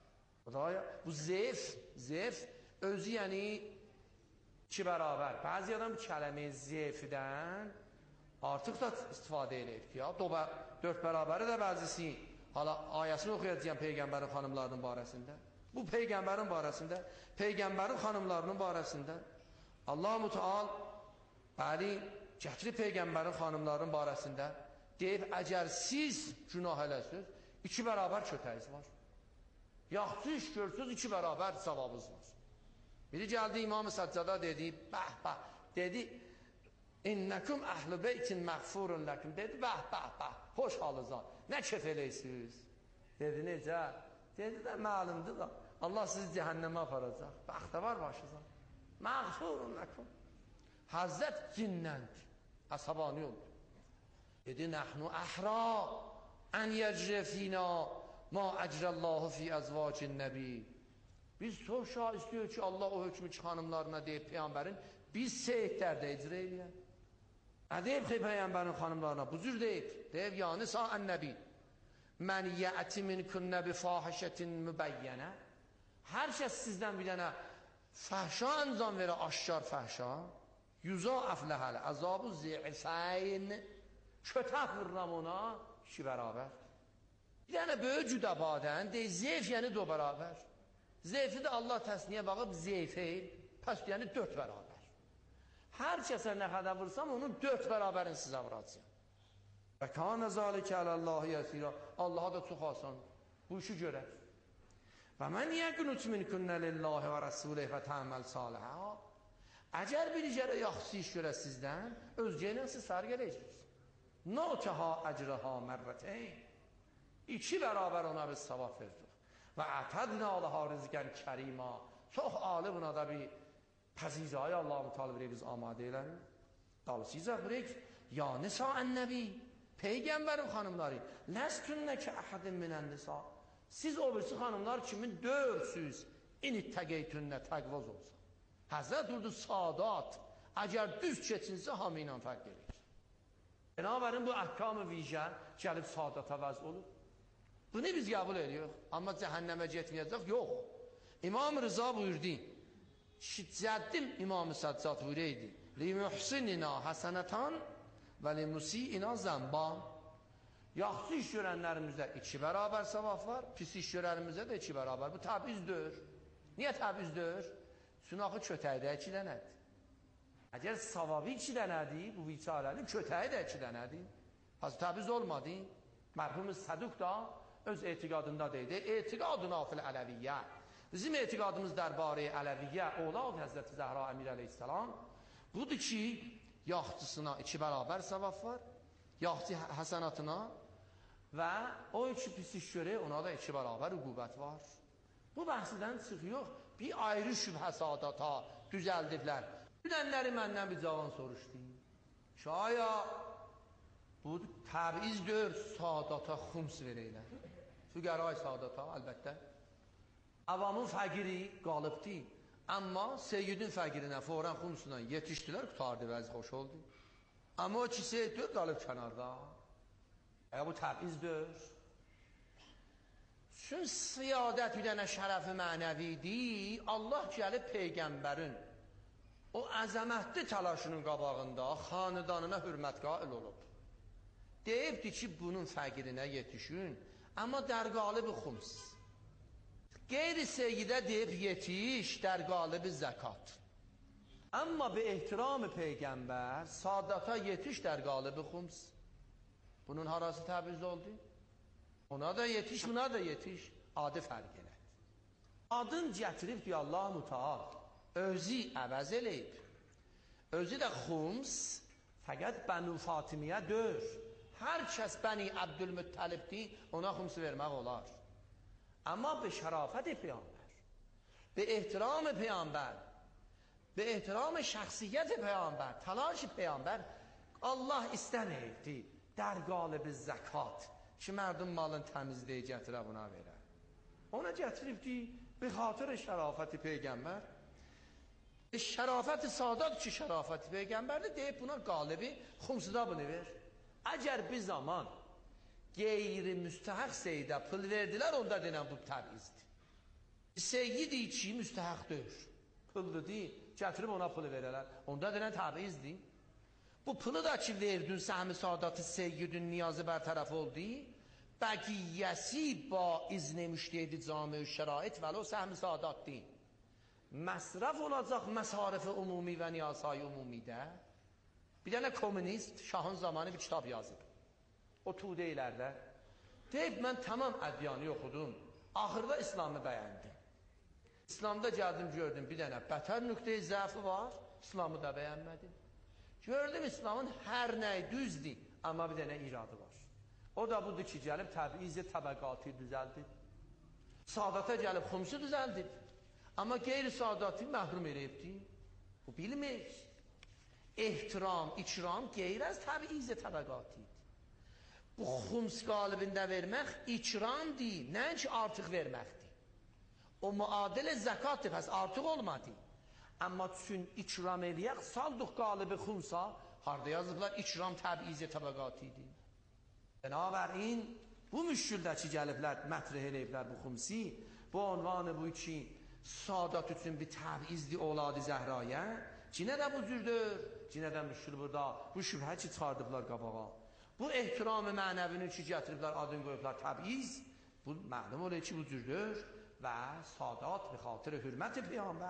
G: Bu zəif, zəif özü yəni iki bərabər. Bəzi adam kələmi zəifdən artıq da istifadə eləyib ki, ya, dörd bərabəri də bəzisi. Hala ayəsini oxuyacağım Peyğəmbərin xanımlarının barəsində. Bu Peyğəmbərin barəsində, Peyğəmbərin xanımlarının barəsində. Allah-u Teala bəli, gətirib Peyğəmbərin xanımlarının barəsində deyib, əgər siz günah eləsiniz, iki bərabər kötəyiz var. Yaxşı iş görsünüz, iki bərabər savabınız var. Biri gəldi İmam-ı Səccada dedi, bəh, bəh, dedi, İnnəkum əhl-i beytin məğfurun ləkum, dedi, bəh, bəh, bəh, hoş halınıza, nə kef eləyirsiniz? Dedi, necə? Dedi də, məlumdur da, Allah sizi cəhənnəmə aparacaq, bəxtə var başınıza, məğfurun ləkum. Həzzət cinnəndir, əsabani oldu. Dedi, nəhnu əhra, ən yəcrəfina, ma əcrəllahu fi əzvacin nəbi. Biz çox şah istiyor ki Allah o hökmü xanımlarına deyib Peyğəmbərin biz seyidlərdə icra eləyək. Nə deyib ki Peyğəmbərin xanımlarına? Bu cür deyib. Deyib yəni sa'ən nəbi. Mən yəti min künnə bi fahişətin mübəyyənə. Hər kəs sizdən bir dənə fəhşa əncam verə, aşkar fəhşa. Yüza əfləhələ, əzabı zəifəyn. Kötək vırram ona, iki bərabər. Bir dənə böyük cüdabadən deyil, zeyf yəni do bərabər. Zeyfi də Allah təsniyə baxıb zeyfeyl, pəs yəni dörd bərabər. Hər Hər kəsə nə qədər vursam, onun dörd bərabərini sizə vuracağım. Və kânə zâlikə aləllâhi yəsirə. Allaha da çox asan. Bu işi görər. Və mən yəqnut minkünnə lillahi və rəsulih və təməl salihə. Əgər bir kərə yaxşı iş görə sizdən, özgəylə siz sər gələcəksiniz. Notəha əcrəha mərrəteyn. İki bərabər ona biz savab verdik. Və ətədnə alaha rizqən kərima. Çox alı buna da bir pəzizayı Allah-u Teala biz amadə elərim. Dalsizə birək, ya nisa'ən nəbi, Peyğəmbərin xanımları, ləstünnə ki əhədin minən nisa. Siz o birisi xanımlar kimin dörsüz, init təqeytünnə təqvaz olsa. Həzrət durdu sadat, əgər düz keçinsə hamı ilə fərq gelir. Binabərin bu əhkam-ı vicə gəlib sadata vəz olur. Bunu biz qəbul ediyoruz, amma cəhənnəmə getməyəcək, yox. İmam Rıza buyurdu, şiddətlim İmam-ı Səccad buyureydi, li-mühsinina həsənətan və li-musiina zəmban. Yaxşı iş görənlərimizdə iki bərabər savab var, pis iş görənlərimizdə də iki bərabər. Bu təbizdür. Niyə təbizdür? Çünki axı kötəkdə iki dənədir. Əgər savabı iki dənədir, bu biçarənin kötəyi də iki dənədir. Hazır təbiz olmadı. Mərhumuz Səduq da öz etiqadında deydi. Etiqaduna fil ələviyyə. Bizim etiqadımız dərbarə ələviyyə, oğlaq Həzrəti Zəhra Əmir əleyhissalam, budur ki, yaxçısına iki bərabər savab var, yaxçı həsənatına və o iki pis iş görək, ona da iki bərabər üqubət var. Bu bəhsidən çıxıyor, bir ayrı şübhə sadata düzəldiblər. Bilənləri məndən bir cavan soruşdu. Şaya, bu təbizdir, sadata xums verəklər. Füqəray sadata, əlbəttə. Avamın fəqiri qalıbdır. Amma seyyidin fəqirinə, fərən xumsuna yetişdilər, qutardı, vəzi xoş oldu. Amma o ki seyyiddir, qalıb kənarda. E, bu təbizdir. Çünki siyadət bir dənə şərəfi mənəvidir, Allah gəlib Peyğəmbərin o əzəmətli təlaşının qabağında xanıdanına hürmət qail olub. Deyibdir ki, bunun fəqirinə yetişün, amma dərqalı bir xums. Qeyri-seyyidə deyib yetiş, dərqalı bir zəkat. Amma bir ehtiram-ı Peyğəmbər, sadata yetiş, dərqalı bir xums. Bunun harası təbiz oldu? Ona da yetiş, buna da yetiş. Adı fərq elə. Adın gətirib diyor Allah Müteal. Özü əvəz eləyib. Özü də xums, fəqət Bənu Fatimiyə dör. Hər kəs Bəni Əbdülmüttəlibdir, ona xumsu vermək olar. Amma be şərafət Peyğəmbər, be ehtiram Peyğəmbər, be ehtiram şəxsiyyət Peyğəmbər, talaş Peyğəmbər, Allah istəməyibdir. Dərqalı bir zəkat. Ki, mərdum malın təmizliyi gətirə buna verər. Ona gətiribdir, bir xatır şərafəti Peyğəmbər. Şərafəti sadat ki, şərafəti Peyğəmbərdir, deyib buna qalibi xumsuda bunu ver. Əgər bir zaman qeyri-müstəhəq seyyidə pul verdilər, onda denən bu təbizdir. Seyyid ki, müstəhəqdir. Puldur deyil, gətirib ona pulu verərlər. Onda denən təbizdir. Bu pulu da ki verdin, səhmi sadatı seyyidin niyazı bərtərəf oldu, bəqiyyəsi ba izni müştehidi cami-ü şərait vəlo səhmi sadatdir. Məsrəf olacaq məsarif-i umumi və niyazay umumidə. Bir dənə komünist şahın zamanı bir kitab yazıb. O tudeylərdə. Deyib, mən tamam ədyanı oxudum. Axırda İslamı bəyəndim. İslamda gəldim, gördüm, bir dənə bətər nüqtəyi zəfi var, İslamı da bəyənmədim. Gördüm, İslamın hər nəyi düzdür, amma bir dənə iradı var. O da budur ki, gəlib təbiizi təbəqatı düzəldib. Sadata gəlib xumsu düzəldib. Amma qeyri-sadatı məhrum eləyibdir. Bu bilmir. Ehtiram, ikram qeyr az təbiizi təbəqatıdır. Bu xums qalibində vermək ikramdır, nəinki artıq verməkdir. O müadilə zəkatdır, pəs artıq olmadı. Amma çün ikram eləyək, saldıq qalibi xumsa, harada yazıqlar, ikram təbiizi təbəqatıdır. Binabərin, bu müşküldəki gəliblər, mətrih eləyiblər bu xumsi, bu unvanı bu iki sadat üçün bir təbizli oladı zəhrayə, cinə də bu cürdür, cinə də müşkül burada, bu şübhə ki, çıxardıblar qabağa. Bu ehtiram-ı mənəvini ki, gətiriblər, adını qoyublar təbiz, bu məlum olur ki, bu cürdür və sadat bir xatır hürmət-i Peyğəmbər,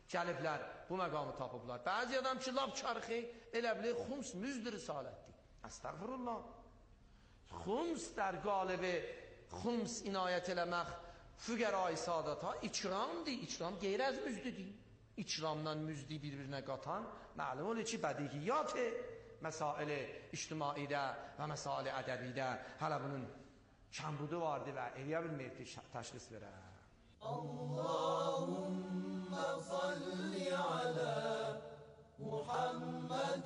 G: gəliblər, bu məqamı tapıblar. Bəzi adam ki, laf çarxı, elə bilir, xums müzdür risalətdir. Əstəğfirullah. Xums در قالب خمس inayət eləmək füqəra-i sadata ikramdır. İkram qeyr az müzdüdür. İkramdan müzdi bir-birinə qatan məlum olur ki, bədihiyyat məsail ictimaidə və məsail ədəbidə hələ bunun kəmbudu vardı və eləyə bilməyib təşxis verər. Allahümme salli alə Muhammed